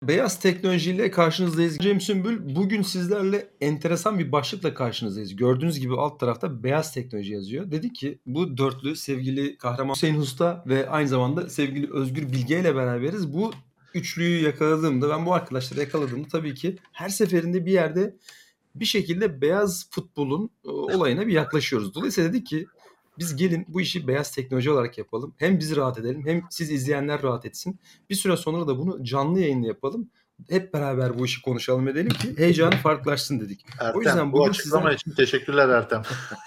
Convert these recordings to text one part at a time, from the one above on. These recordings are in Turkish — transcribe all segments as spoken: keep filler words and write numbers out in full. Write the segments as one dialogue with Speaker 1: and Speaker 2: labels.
Speaker 1: Beyaz teknolojiyle karşınızdayız. Cem Sümbül, bugün sizlerle enteresan bir başlıkla karşınızdayız. Gördüğünüz gibi alt tarafta beyaz teknoloji yazıyor. Dedi ki bu dörtlü sevgili kahraman Hüseyin Usta ve aynı zamanda sevgili Özgür Bilge ile beraberiz. Bu üçlüyü yakaladığımda, ben bu arkadaşları yakaladığımda tabii ki her seferinde bir yerde bir şekilde beyaz futbolun e, olayına bir yaklaşıyoruz. Dolayısıyla dedik ki biz gelin bu işi beyaz teknoloji olarak yapalım. Hem biz rahat edelim hem siz izleyenler rahat etsin. Bir süre sonra da bunu canlı yayında yapalım. Hep beraber bu işi konuşalım edelim ki heyecanı farklılaşsın dedik. O
Speaker 2: Ertem,
Speaker 1: yüzden
Speaker 2: bu
Speaker 1: bugün
Speaker 2: açıklama
Speaker 1: size...
Speaker 2: için teşekkürler Ertem.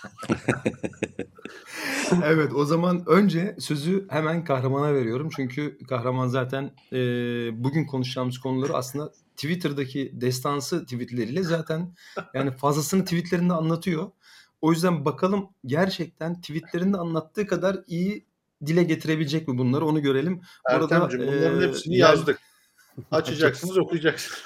Speaker 1: Evet, o zaman önce sözü hemen Kahraman'a veriyorum. Çünkü Kahraman zaten e, bugün konuşacağımız konuları aslında Twitter'daki destansı tweetleriyle zaten yani fazlasını tweetlerinde anlatıyor. O yüzden bakalım gerçekten tweetlerinde anlattığı kadar iyi dile getirebilecek mi bunları, onu görelim. Bu arada
Speaker 2: Ertemciğim,
Speaker 1: e,
Speaker 2: bunların hepsini
Speaker 1: yer...
Speaker 2: yazdık. Açacaksınız, okuyacaksınız.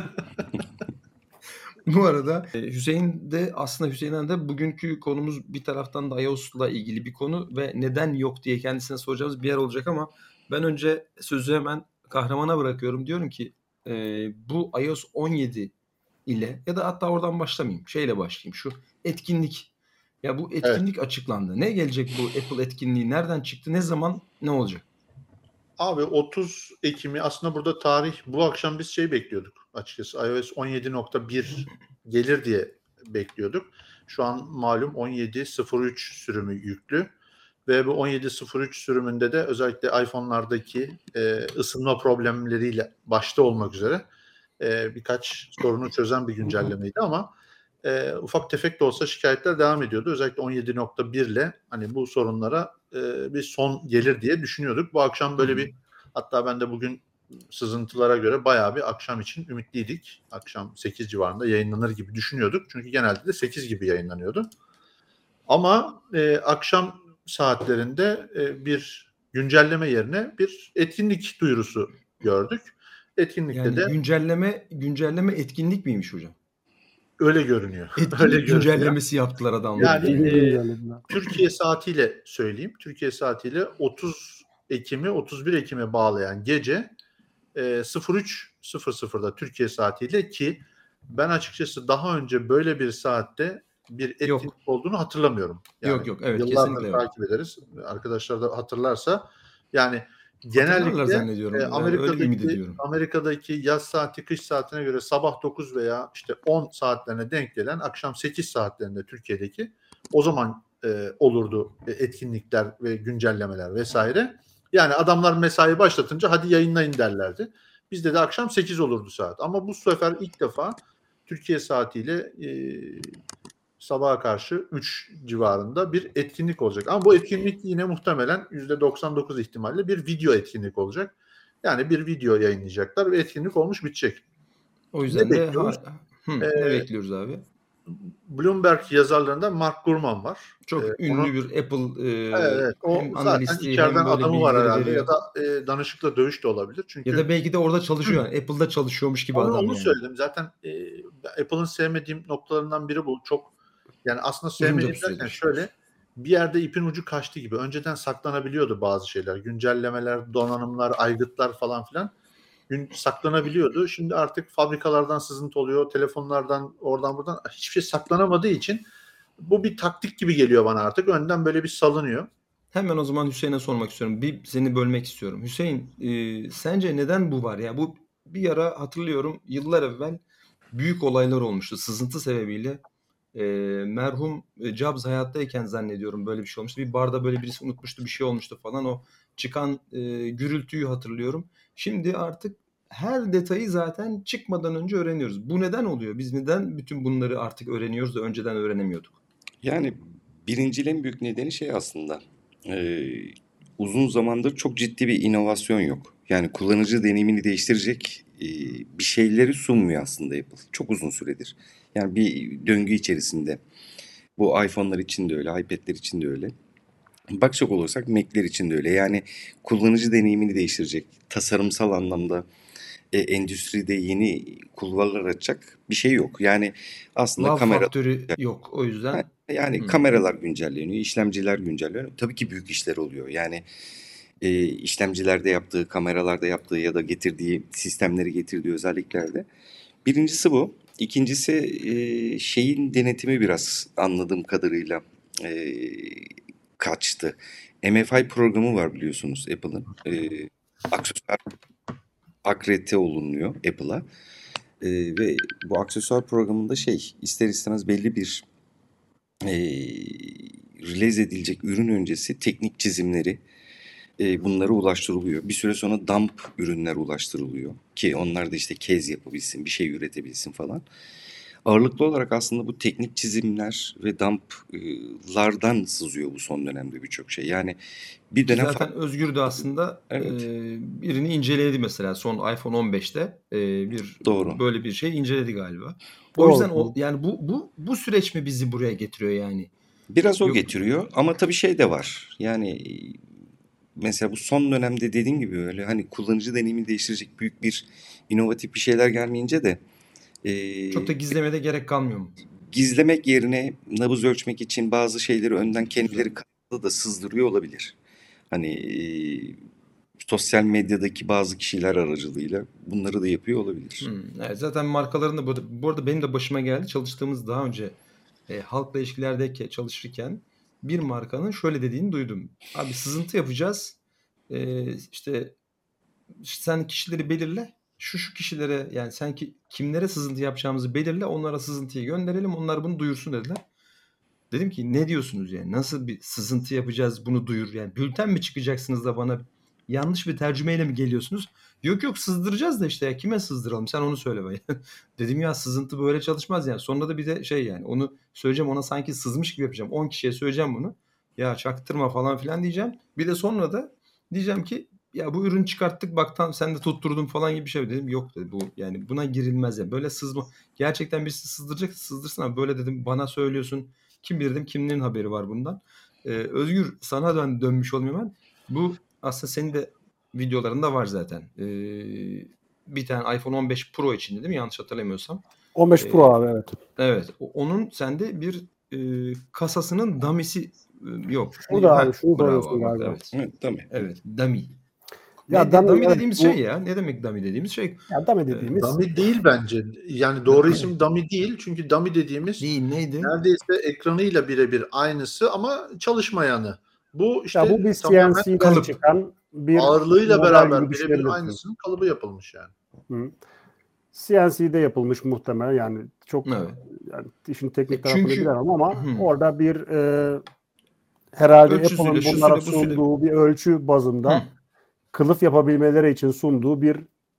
Speaker 1: Bu arada e, Hüseyin de aslında Hüseyin'den de bugünkü konumuz bir taraftan da iOS'la ilgili bir konu ve neden yok diye kendisine soracağımız bir yer olacak ama ben önce sözü hemen Kahraman'a bırakıyorum. Diyorum ki e, bu iOS on yedi ile ya da hatta oradan başlamayayım. Şeyle başlayayım. Şu etkinlik. Ya bu
Speaker 2: Evet.
Speaker 1: etkinlik açıklandı. Ne gelecek bu Apple etkinliği? Nereden çıktı? Ne zaman? Ne olacak?
Speaker 2: Abi otuz Ekim'i aslında burada tarih, bu akşam biz şey bekliyorduk açıkçası. iOS on yedi nokta bir gelir diye bekliyorduk. Şu an malum on yedi nokta sıfır üç sürümü yüklü. Ve bu on yedi nokta sıfır üç sürümünde de özellikle iPhone'lardaki e, ısınma problemleriyle başta olmak üzere e, birkaç sorunu çözen bir güncellemeydi ama e, ufak tefek de olsa şikayetler devam ediyordu. Özellikle on yedi nokta bir ile hani bu sorunlara e, bir son gelir diye düşünüyorduk. Bu akşam böyle bir, hatta ben de bugün sızıntılara göre bayağı bir akşam için ümitliydik. Akşam sekiz civarında yayınlanır gibi düşünüyorduk. Çünkü genelde de sekiz gibi yayınlanıyordu. Ama e, akşam saatlerinde e, bir güncelleme yerine bir etkinlik duyurusu gördük. Etkinlikte
Speaker 1: Yani
Speaker 2: de
Speaker 1: güncelleme güncelleme etkinlik miymiş hocam?
Speaker 2: öyle görünüyor. Öyle
Speaker 1: Etkinlik
Speaker 2: görünüyor.
Speaker 1: güncellemesi yaptılar adamlar
Speaker 2: Yani
Speaker 1: yani.
Speaker 2: e, Türkiye saatiyle söyleyeyim. Türkiye saatiyle otuz Ekim'i otuz bir Ekim'e bağlayan gece e, sıfır üç sıfır sıfırda Türkiye saatiyle, ki ben açıkçası daha önce böyle bir saatte bir etkinlik
Speaker 1: Yok.
Speaker 2: olduğunu hatırlamıyorum. Yani
Speaker 1: Yok yok evet
Speaker 2: yıllardır
Speaker 1: kesinlikle yok.
Speaker 2: takip ederiz. Arkadaşlar da hatırlarsa yani
Speaker 1: Hatırlarlar
Speaker 2: genellikle e,
Speaker 1: zannediyorum. Yani öyle ümit
Speaker 2: Amerika'daki
Speaker 1: ediyorum.
Speaker 2: Amerika'daki yaz saati kış saatine göre sabah dokuz veya işte on saatlerine denk gelen akşam sekiz saatlerinde Türkiye'deki o zaman e, olurdu e, etkinlikler ve güncellemeler vesaire. Yani adamlar mesai başlatınca hadi yayınlayın derlerdi. Bizde de akşam sekiz olurdu saat. Ama bu sefer ilk defa Türkiye saatiyle e, sabaha karşı üç civarında bir etkinlik olacak. Ama bu etkinlik yine muhtemelen yüzde doksan dokuz ihtimalle bir video etkinlik olacak. Yani bir video yayınlayacaklar ve etkinlik olmuş bitecek.
Speaker 1: O
Speaker 2: Ne
Speaker 1: yüzden de
Speaker 2: bekliyoruz?
Speaker 1: ha, hı,
Speaker 2: Ee,
Speaker 1: ne bekliyoruz abi?
Speaker 2: Bloomberg yazarlarından Mark Gurman var. Ee,
Speaker 1: Çok
Speaker 2: onun
Speaker 1: ünlü bir Apple e,
Speaker 2: evet, o
Speaker 1: hem
Speaker 2: zaten
Speaker 1: analisti hem
Speaker 2: içeriden
Speaker 1: böyle
Speaker 2: adamı var
Speaker 1: bilgileri
Speaker 2: herhalde ya
Speaker 1: veriyor.
Speaker 2: da e, danışıkla dövüş de olabilir.
Speaker 1: Ya
Speaker 2: Çünkü
Speaker 1: da belki de orada çalışıyor. Yani Apple'da çalışıyormuş gibi
Speaker 2: Onu,
Speaker 1: adam
Speaker 2: onu
Speaker 1: yani.
Speaker 2: söyledim. Zaten e, Apple'ın sevmediğim noktalarından biri bu. Çok, yani aslında
Speaker 1: Uzunca bir
Speaker 2: sevmediğim derken
Speaker 1: süredir.
Speaker 2: şöyle, bir yerde ipin ucu kaçtı gibi. Önceden saklanabiliyordu bazı şeyler. Güncellemeler, donanımlar, aygıtlar falan filan. Gün saklanabiliyordu. Şimdi artık fabrikalardan sızıntı oluyor. Telefonlardan, oradan buradan hiçbir şey saklanamadığı için bu bir taktik gibi geliyor bana artık. Önden böyle bir salınıyor.
Speaker 1: Hemen o zaman Hüseyin'e sormak istiyorum. Bir seni bölmek istiyorum. Hüseyin, e, sence neden bu var? Ya bu bir ara hatırlıyorum yıllar evvel büyük olaylar olmuştu. Sızıntı sebebiyle e, merhum e, Jobs hayattayken zannediyorum böyle bir şey olmuştu. Bir barda böyle birisi unutmuştu, bir şey olmuştu falan. O çıkan e, gürültüyü hatırlıyorum. Şimdi artık her detayı zaten çıkmadan önce öğreniyoruz. Bu neden oluyor? Biz neden bütün bunları artık öğreniyoruz da önceden öğrenemiyorduk?
Speaker 3: Yani birincil en büyük nedeni şey aslında. Ee, uzun zamandır çok ciddi bir inovasyon yok. Yani kullanıcı deneyimini değiştirecek e, bir şeyleri sunmuyor aslında Apple. Çok uzun süredir. Yani bir döngü içerisinde. Bu iPhone'lar için de öyle, iPad'ler için de öyle. Bakacak olursak Mac'ler için de öyle. Yani kullanıcı deneyimini değiştirecek, tasarımsal anlamda e, endüstride yeni kulvarlar açacak bir şey yok. Yani aslında
Speaker 1: Wow
Speaker 3: kamera
Speaker 1: faktörü yok. O
Speaker 3: Ha,
Speaker 1: yüzden
Speaker 3: yani
Speaker 1: hmm.
Speaker 3: kameralar güncelleniyor, işlemciler güncelleniyor. Tabii ki büyük işler oluyor. Yani e, işlemcilerde yaptığı, kameralarda yaptığı ya da getirdiği sistemleri getirdiği özelliklerde. Birincisi bu. İkincisi e, şeyin denetimi biraz anladığım kadarıyla e, kaçtı. M F I programı var biliyorsunuz Apple'ın. E, aksesuar akreditte olunuyor Apple'a. E, ve bu aksesuar programında şey ister istemez belli bir e, release edilecek ürün öncesi teknik çizimleri e, bunlara ulaştırılıyor. Bir süre sonra dump ürünler ulaştırılıyor ki onlar da işte kez yapabilsin, bir şey üretebilsin falan. Ağırlıklı olarak aslında bu teknik çizimler ve dumplardan sızıyor bu son dönemde birçok şey. Yani bir
Speaker 1: Ki
Speaker 3: dönem
Speaker 1: zaten
Speaker 3: fa-
Speaker 1: Özgür de aslında
Speaker 3: evet,
Speaker 1: e, birini inceledi mesela son iPhone on beşte e, bir
Speaker 3: doğru.
Speaker 1: böyle bir şey inceledi galiba. O yüzden o
Speaker 4: Doğru.
Speaker 1: yani bu bu bu süreç mi bizi buraya getiriyor yani?
Speaker 3: Biraz o
Speaker 1: Yok.
Speaker 3: getiriyor ama tabii şey de var. Yani mesela bu son dönemde dediğim gibi öyle hani kullanıcı deneyimini değiştirecek büyük bir inovatif bir şeyler gelmeyince de e,
Speaker 1: Çok da gizlemede gerek kalmıyor mu?
Speaker 3: gizlemek yerine nabız ölçmek için bazı şeyleri önden kendileri
Speaker 1: Güzel.
Speaker 3: kanalda da sızdırıyor olabilir. Hani e, sosyal medyadaki bazı kişiler aracılığıyla bunları da yapıyor olabilir.
Speaker 1: Hmm, evet, zaten markaların da burada, bu arada benim de başıma geldi. Çalıştığımız daha önce e, halkla ilişkilerdeki çalışırken bir markanın şöyle dediğini duydum. Abi sızıntı yapacağız. E, işte sen kişileri belirle. Şu şu kişilere yani sen ki, kimlere sızıntı yapacağımızı belirle. Onlara sızıntıyı gönderelim. Onlar bunu duyursun dediler. Dedim ki ne diyorsunuz yani? Nasıl bir sızıntı yapacağız bunu duyur yani? Bülten mi çıkacaksınız da bana yanlış bir tercümeyle mi geliyorsunuz? Yok yok sızdıracağız da işte ya kime sızdıralım sen onu söyle bana. Dedim ya sızıntı böyle çalışmaz yani. Sonra da bir de şey yani onu söyleyeceğim ona sanki sızmış gibi yapacağım. on kişiye söyleyeceğim bunu. Ya çaktırma falan filan diyeceğim. Bir de sonra da diyeceğim ki ya bu ürünü çıkarttık bak tam sen de tutturdun falan gibi bir şey dedim. Yok dedi bu yani buna girilmez ya. Böyle sızma. Gerçekten birisi sızdıracak sızdırsın ama böyle dedim bana söylüyorsun. Kim bilir dedim kimlerin haberi var bundan. Ee, Özgür sana dön, dönmüş olayım hemen. Bu aslında senin de videolarında var zaten. Ee, bir tane iPhone on beş Pro için değil mi? Yanlış hatırlamıyorsam.
Speaker 4: on beş
Speaker 1: Ee,
Speaker 4: Pro abi evet.
Speaker 1: evet. o- Onun sende bir e, kasasının dumisi e, yok. Ne-
Speaker 4: Şurada
Speaker 1: Ha,
Speaker 4: abi şunu
Speaker 1: bravo
Speaker 4: soruyorsun
Speaker 1: abi bak
Speaker 4: galiba.
Speaker 1: evet.
Speaker 3: Evet, tabii.
Speaker 1: Evet. Dummy.
Speaker 4: Ya
Speaker 1: Ne,
Speaker 4: dummy,
Speaker 1: dummy
Speaker 4: evet,
Speaker 1: dediğimiz
Speaker 4: bu
Speaker 1: şey ya. Ne demek dummy dediğimiz şey?
Speaker 4: ya dummy
Speaker 1: Ee,
Speaker 4: dediğimiz
Speaker 2: Dummy değil bence. Yani doğru isim dummy değil. Çünkü dummy dediğimiz
Speaker 1: değil neydi?
Speaker 2: neredeyse ekranıyla birebir aynısı ama çalışmayanı. Bu
Speaker 4: ya
Speaker 2: işte
Speaker 4: bu bir
Speaker 2: tamamen
Speaker 4: C N C'den
Speaker 1: Kalıp.
Speaker 4: çıkan bir
Speaker 2: ağırlığıyla
Speaker 4: model
Speaker 2: beraber
Speaker 4: gibi
Speaker 2: birebir
Speaker 4: düşünebilirsin.
Speaker 2: aynısının kalıbı yapılmış yani.
Speaker 4: Hı. C N C'de yapılmış muhtemelen yani çok
Speaker 1: Evet.
Speaker 4: yani işin
Speaker 1: E,
Speaker 4: teknik tarafını
Speaker 1: çünkü
Speaker 4: bilemem ama
Speaker 1: hmm,
Speaker 4: orada bir e, herhalde
Speaker 1: ölçüsüyle
Speaker 4: Apple'ın bunlara
Speaker 1: şusuyla busuyla
Speaker 4: sunduğu bir ölçü
Speaker 1: hmm,
Speaker 4: bazında kılıf yapabilmeleri için sunduğu bir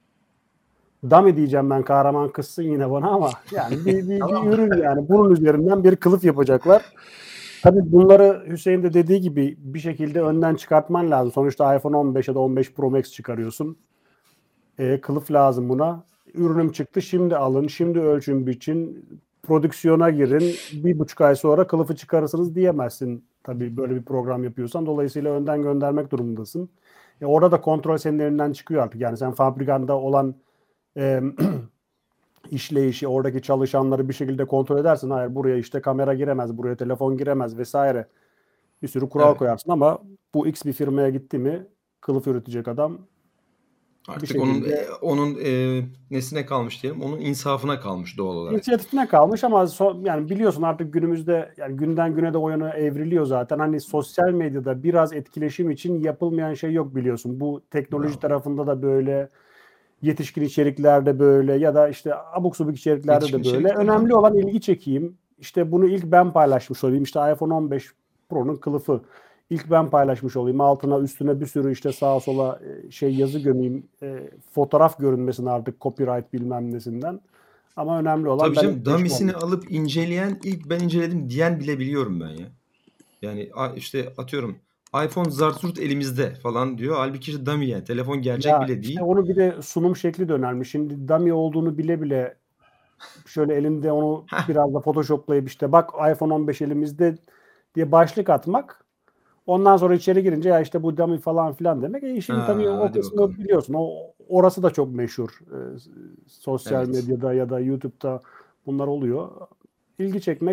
Speaker 4: dummy diyeceğim ben kahraman kızsın yine bana ama yani bir, bir, bir
Speaker 2: Tamam.
Speaker 4: ürün yani bunun üzerinden bir kılıf yapacaklar. Tabii bunları Hüseyin de dediği gibi bir şekilde önden çıkartman lazım. Sonuçta iPhone on beş ya da on beş Pro Max çıkarıyorsun. E, kılıf lazım buna. Ürünüm çıktı şimdi alın, şimdi ölçün biçin, prodüksiyona girin. Bir buçuk ay sonra kılıfı çıkarırsınız diyemezsin. Tabii böyle bir program yapıyorsan. Dolayısıyla önden göndermek durumundasın. E, orada da kontrol senin elinden çıkıyor artık. Yani sen fabrikanda olan e, işleyişi, oradaki çalışanları bir şekilde kontrol edersin. Hayır buraya işte kamera giremez, buraya telefon giremez vesaire. Bir sürü kural
Speaker 1: evet.
Speaker 4: koyarsın ama bu X bir firmaya gitti mi kılıf üretecek adam bir
Speaker 1: Artık onun
Speaker 4: şekilde
Speaker 1: e, onun e, nesine kalmış diyelim. Onun insafına kalmış doğal olarak.
Speaker 4: inisiyatifine kalmış ama so- yani biliyorsun artık günümüzde yani günden güne de o yana evriliyor zaten. Hani sosyal medyada biraz etkileşim için yapılmayan şey yok biliyorsun. Bu teknoloji
Speaker 1: Bravo.
Speaker 4: tarafında da böyle, yetişkin içeriklerde böyle ya da işte abuk subuk içeriklerde
Speaker 1: Yetişkin
Speaker 4: de böyle.
Speaker 1: içerikler
Speaker 4: Önemli
Speaker 1: tabii.
Speaker 4: olan ilgi çekeyim. İşte bunu ilk ben paylaşmış olayım. İşte iPhone on beş Pro'nun kılıfı. İlk ben paylaşmış olayım. Altına üstüne bir sürü işte sağa sola e, şey yazı gömeyim. E, fotoğraf görünmesin artık copyright bilmem nesinden. Ama önemli olan
Speaker 1: Tabii
Speaker 4: ben
Speaker 1: canım
Speaker 4: etkileşim
Speaker 1: dummies
Speaker 4: olmak.
Speaker 1: alıp inceleyen ilk ben inceledim diyen bile biliyorum ben ya. Yani a- işte atıyorum iPhone zarsurt elimizde falan diyor. Halbuki işte dummy yani. Telefon gerçek
Speaker 4: Ya
Speaker 1: bile
Speaker 4: işte
Speaker 1: değil.
Speaker 4: onu bir de sunum şekli de önemli. Şimdi dummy olduğunu bile bile şöyle elinde onu
Speaker 1: Heh,
Speaker 4: biraz da photoshoplayıp işte bak iPhone on beş elimizde diye başlık atmak. Ondan sonra içeri girince ya işte bu dummy falan filan demek. E işin tabii
Speaker 1: ha,
Speaker 4: o
Speaker 1: hadi
Speaker 4: kısmı
Speaker 1: bakalım.
Speaker 4: biliyorsun. O orası da çok meşhur. Ee, sosyal
Speaker 1: Evet.
Speaker 4: medyada ya da YouTube'da bunlar oluyor. İlgi çekmek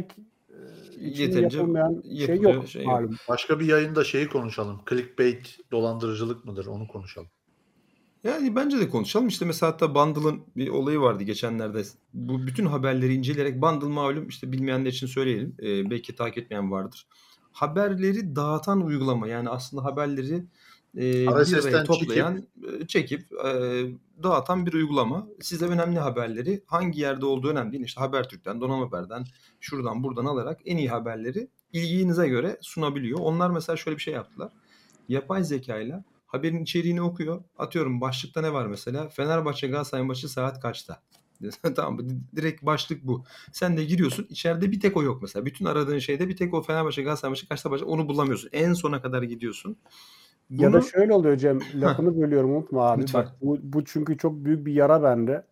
Speaker 4: e, için
Speaker 1: Yeterince
Speaker 4: yapılmayan şey
Speaker 1: yapılıyor,
Speaker 4: yok
Speaker 1: şey yok.
Speaker 4: malum.
Speaker 2: Başka bir yayında şeyi konuşalım. Clickbait dolandırıcılık mıdır? Onu konuşalım.
Speaker 1: Yani bence de konuşalım. İşte mesela hatta Bundle'ın bir olayı vardı geçenlerde. Bu bütün haberleri inceleyerek Bundle malum işte bilmeyenler için söyleyelim. Ee, belki takip etmeyen vardır. Haberleri dağıtan uygulama. Yani aslında haberleri e, bir araya
Speaker 2: R S S'ten
Speaker 1: toplayan, e, çekip e, dağıtan bir uygulama. Size önemli haberleri hangi yerde olduğu önemli değil. İşte Habertürk'ten, Donanım Haber'den, şuradan buradan alarak en iyi haberleri ilginize göre sunabiliyor. Onlar mesela şöyle bir şey yaptılar. Yapay zekayla haberin içeriğini okuyor. Atıyorum başlıkta ne var mesela? Fenerbahçe Galatasaray maçı saat kaçta? Tamam mı? Direkt başlık bu. Sen de giriyorsun. İçeride bir tek o yok mesela. Bütün aradığın şeyde bir tek o Fenerbahçe Galatasaray maçı kaçta başlayacak onu bulamıyorsun. En sona kadar gidiyorsun. Bunu...
Speaker 4: Ya da şöyle oluyor Cem. Lafını bölüyorum unutma abi.
Speaker 1: Lütfen.
Speaker 4: Bak bu, bu çünkü çok büyük bir yara bende.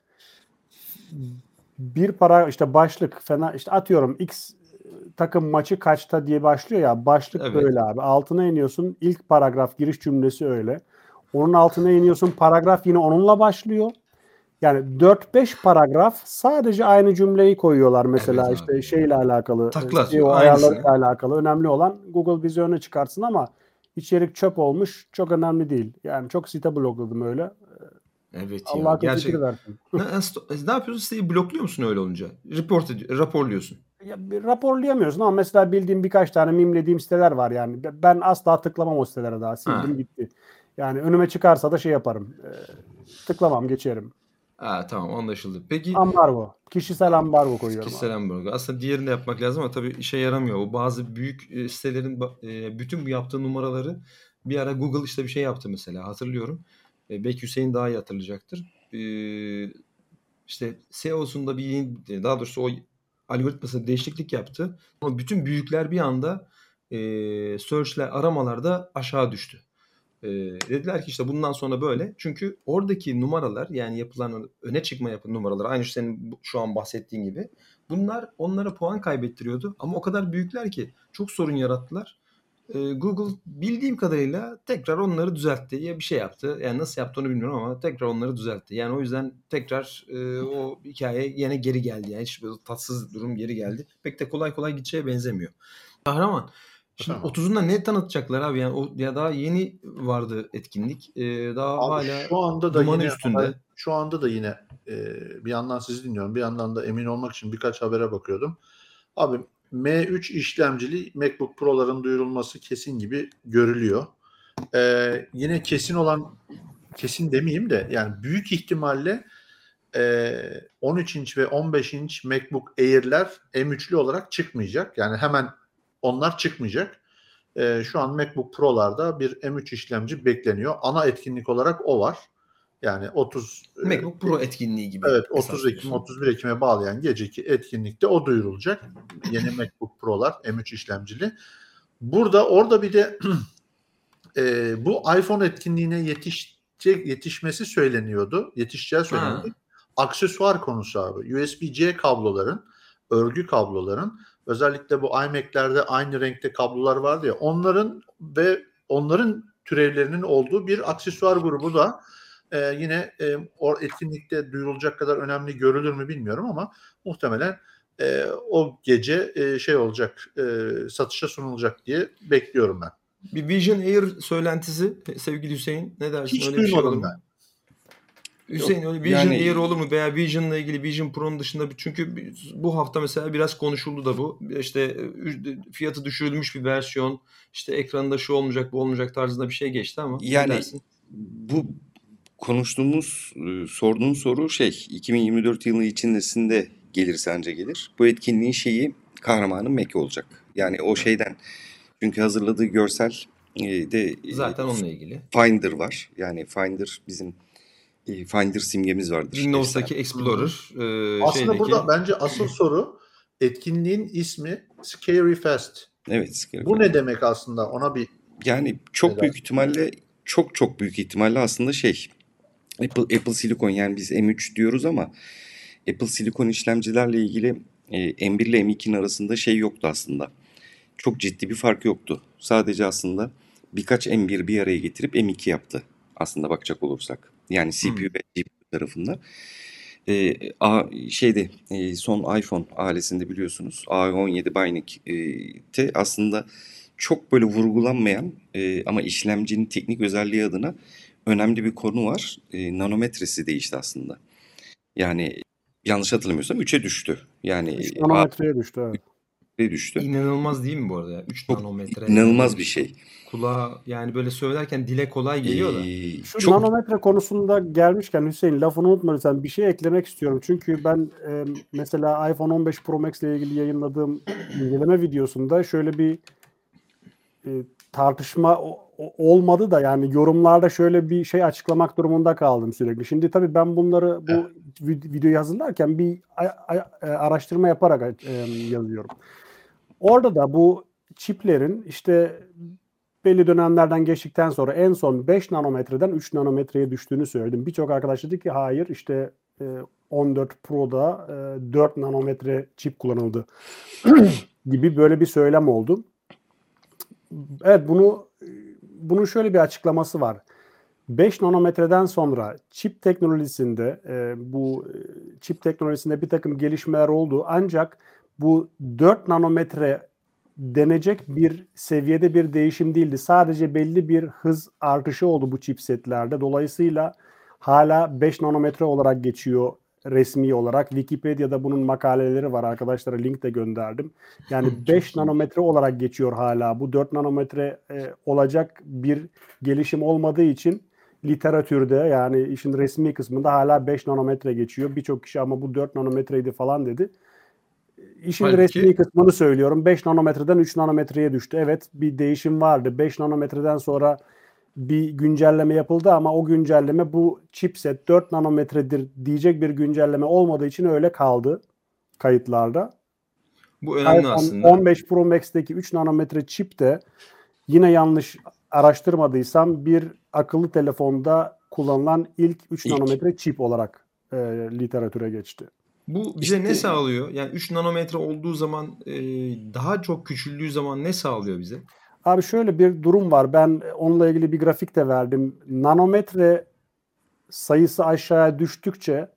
Speaker 4: Bir para işte başlık fena işte atıyorum X takım maçı kaçta diye başlıyor ya. Başlık
Speaker 1: Evet.
Speaker 4: böyle abi. Altına iniyorsun. İlk paragraf giriş cümlesi öyle. Onun altına iniyorsun. Paragraf yine onunla başlıyor. Yani dört beş paragraf sadece aynı cümleyi koyuyorlar mesela
Speaker 1: Evet
Speaker 4: işte
Speaker 1: abi.
Speaker 4: şeyle alakalı.
Speaker 1: Takla
Speaker 4: S E
Speaker 1: atıyor,
Speaker 4: O
Speaker 1: aynısını.
Speaker 4: ayarlarıyla alakalı. Önemli olan Google bizi öne çıkartsın ama içerik çöp olmuş. Çok önemli değil. Yani çok site blokladım öyle.
Speaker 1: Evet ya.
Speaker 4: Allah akıl
Speaker 1: Gerçek.
Speaker 4: fikir versin.
Speaker 1: Ne, ne yapıyorsun? Siteyi blokluyor musun öyle olunca? Report ediyor, raporluyorsun.
Speaker 4: Ya, bir raporlayamıyorsun ama mesela bildiğim birkaç tane mimlediğim siteler var yani. Ben asla tıklamam o sitelere daha. Sildim
Speaker 1: Ha.
Speaker 4: gitti. Yani önüme çıkarsa da şey yaparım. E, tıklamam geçerim.
Speaker 1: Ha, tamam anlaşıldı. Peki
Speaker 4: Ambargo. Kişisel ambargo koyuyorum
Speaker 1: kişisel
Speaker 4: abi.
Speaker 1: ambargo. Aslında diğerini de yapmak lazım ama tabii işe yaramıyor. O bazı büyük e, sitelerin ba- e, bütün bu yaptığı numaraları bir ara Google işte bir şey yaptı mesela hatırlıyorum. E, belki Hüseyin daha iyi hatırlayacaktır. E, işte S E O'sunda bir yeni, daha doğrusu o algoritması değişiklik yaptı. Ama bütün büyükler bir anda e, search'ler aramalarda aşağı düştü. E, dediler ki işte bundan sonra böyle. Çünkü oradaki numaralar yani yapılan öne çıkma yapı numaralar aynı senin bu- şu an bahsettiğin gibi. Bunlar onlara puan kaybettiriyordu. Ama o kadar büyükler ki çok sorun yarattılar. E, Google bildiğim kadarıyla tekrar onları düzeltti. Ya bir şey yaptı. Yani nasıl yaptı onu bilmiyorum ama tekrar onları düzeltti. Yani o yüzden tekrar e, o hikaye yine geri geldi. Yani hiç böyle tatsız durum geri geldi. Pek de kolay kolay gideceğe benzemiyor. Kahraman. Şimdi
Speaker 2: Tamam.
Speaker 1: otuzunda ne tanıtacaklar abi? Yani o ya daha yeni vardı etkinlik. Ee, daha
Speaker 2: Abi
Speaker 1: hala
Speaker 2: şu anda da
Speaker 1: dumanı
Speaker 2: yine
Speaker 1: üstünde.
Speaker 2: haber- şu anda da yine e, bir yandan sizi dinliyorum. Bir yandan da emin olmak için birkaç habere bakıyordum. Abi M üç işlemcili MacBook Pro'ların duyurulması kesin gibi görülüyor. E, yine kesin olan kesin demeyeyim de yani büyük ihtimalle e, on üç inç ve on beş inç MacBook Air'ler M üçlü olarak çıkmayacak. Yani hemen onlar çıkmayacak. E, şu an MacBook Pro'larda bir M üç işlemci bekleniyor. Ana etkinlik olarak o var. Yani otuz e,
Speaker 1: MacBook Pro etkinliği gibi.
Speaker 2: evet
Speaker 1: esas
Speaker 2: otuz Ekim
Speaker 1: diyorsun.
Speaker 2: otuz bir Ekim'e bağlayan geceki etkinlikte o duyurulacak. Yeni MacBook Pro'lar M üç işlemcili. Burada orada bir de e, bu iPhone etkinliğine yetişecek yetişmesi söyleniyordu. Yetişeceği söyleniyordu.
Speaker 1: Ha.
Speaker 2: Aksesuar konusu abi. U S B-C kabloların, örgü kabloların özellikle bu iMac'lerde aynı renkte kablolar vardı ya onların ve onların türevlerinin olduğu bir aksesuar grubu da e, yine e, o etkinlikte duyurulacak kadar önemli görülür mü bilmiyorum ama muhtemelen e, o gece e, şey olacak e, satışa sunulacak diye bekliyorum ben.
Speaker 1: Bir Vision Air söylentisi sevgili Hüseyin. Ne dersin?
Speaker 2: Hiç
Speaker 1: Öyle bir şey olur
Speaker 2: duymadım
Speaker 1: mu?
Speaker 2: ben.
Speaker 1: Hüseyin öyle Vision
Speaker 3: yani-
Speaker 1: Air olur mu? Veya Vision'la ilgili Vision Pro'nun dışında bir- çünkü bir- bu hafta mesela biraz konuşuldu da bu. İşte e, fiyatı düşürülmüş bir versiyon. İşte ekranında şu olmayacak bu olmayacak tarzında bir şey geçti ama ne
Speaker 3: Yani
Speaker 1: dersin?
Speaker 3: bu konuştuğumuz, e, sorduğun soru şey iki bin yirmi dört yılı içerisinde gelirse anca gelir. Bu etkinliğin şeyi kahramanın Mac'i olacak. Yani o şeyden çünkü hazırladığı görsel e, de e,
Speaker 1: Zaten onunla ilgili.
Speaker 3: Finder var. Yani Finder bizim e, Finder simgemiz vardır.
Speaker 1: Windows'taki
Speaker 3: Efsane.
Speaker 1: Explorer e,
Speaker 2: Aslında
Speaker 1: şeydeki
Speaker 2: burada bence asıl soru etkinliğin ismi Scary Fest.
Speaker 3: Evet. Scary
Speaker 2: Bu ne demek aslında? Ona bir
Speaker 3: Yani çok
Speaker 2: Neden?
Speaker 3: büyük ihtimalle çok çok büyük ihtimalle aslında şey Apple, Apple Silicon yani biz M üç diyoruz ama Apple Silicon işlemcilerle ilgili e, M bir ile M ikinin arasında şey yoktu aslında. Çok ciddi bir fark yoktu. Sadece aslında birkaç M bir bir araya getirip M iki yaptı aslında bakacak olursak. Yani C P U
Speaker 1: Hmm.
Speaker 3: ve G P U tarafında. E, A, şeyde e, son iPhone ailesinde biliyorsunuz A on yedi Bionic aslında çok böyle vurgulanmayan e, ama işlemcinin teknik özelliği adına önemli bir konu var. E, nanometresi değişti aslında. Yani yanlış hatırlamıyorsam üçe düştü. Yani
Speaker 4: üç
Speaker 3: A
Speaker 4: nanometreye düştü. Evet.
Speaker 3: üçe düştü.
Speaker 1: İnanılmaz değil mi bu arada ya? üç
Speaker 3: Çok
Speaker 1: nanometre
Speaker 3: inanılmaz
Speaker 1: yani
Speaker 3: bir şey.
Speaker 1: kulağa yani böyle söylerken dile kolay
Speaker 3: E,
Speaker 1: geliyor da.
Speaker 4: Şu
Speaker 3: çok
Speaker 4: nanometre konusunda gelmişken Hüseyin lafını unutma lütfen. Bir şey eklemek istiyorum. Çünkü ben e, mesela iPhone on beş Pro Max ile ilgili yayınladığım inceleme videosunda şöyle bir e, tartışma o- o- olmadı da yani yorumlarda şöyle bir şey açıklamak durumunda kaldım sürekli. Şimdi tabii ben bunları bu vid- videoyu hazırlarken bir a- a- e, araştırma yaparak e, yazıyorum. Orada da bu çiplerin işte belli dönemlerden geçtikten sonra en son beş nanometreden üç nanometreye düştüğünü söyledim. Birçok arkadaş dedi ki hayır işte e, on dört Pro'da e, dört nanometre çip kullanıldı gibi böyle bir söylem oldu. Evet bunu bunun şöyle bir açıklaması var. beş nanometreden sonra çip teknolojisinde e, bu e, çip teknolojisinde bir takım gelişmeler oldu. Ancak bu dört nanometre denecek bir seviyede bir değişim değildi. Sadece belli bir hız artışı oldu bu chipsetlerde. Dolayısıyla hala beş nanometre olarak geçiyor resmi olarak. Wikipedia'da bunun makaleleri var. Arkadaşlara link de gönderdim. Yani
Speaker 1: Çok
Speaker 4: beş
Speaker 1: iyi.
Speaker 4: nanometre olarak geçiyor hala. Bu dört nanometre e, olacak bir gelişim olmadığı için literatürde yani işin resmi kısmında hala beş nanometre geçiyor. Birçok kişi ama bu dört nanometreydi falan dedi. İşin
Speaker 1: Halbuki
Speaker 4: resmi kısmını söylüyorum. beş nanometreden üç nanometreye düştü. Evet bir değişim vardı. beş nanometreden sonra bir güncelleme yapıldı ama o güncelleme bu chipset dört nanometredir diyecek bir güncelleme olmadığı için öyle kaldı kayıtlarda.
Speaker 1: bu önemli
Speaker 4: iPhone
Speaker 1: aslında.
Speaker 4: on beş Pro Max'teki üç nanometre çip de yine yanlış araştırmadıysam bir akıllı telefonda kullanılan ilk üç
Speaker 3: ilk.
Speaker 4: nanometre çip olarak e, literatüre geçti.
Speaker 1: Bu bize ne
Speaker 3: İşte
Speaker 1: sağlıyor? Yani üç nanometre olduğu zaman e, daha çok küçüldüğü zaman ne sağlıyor bize?
Speaker 4: Abi şöyle bir durum var. Ben onunla ilgili bir grafik de verdim. Nanometre sayısı aşağıya düştükçe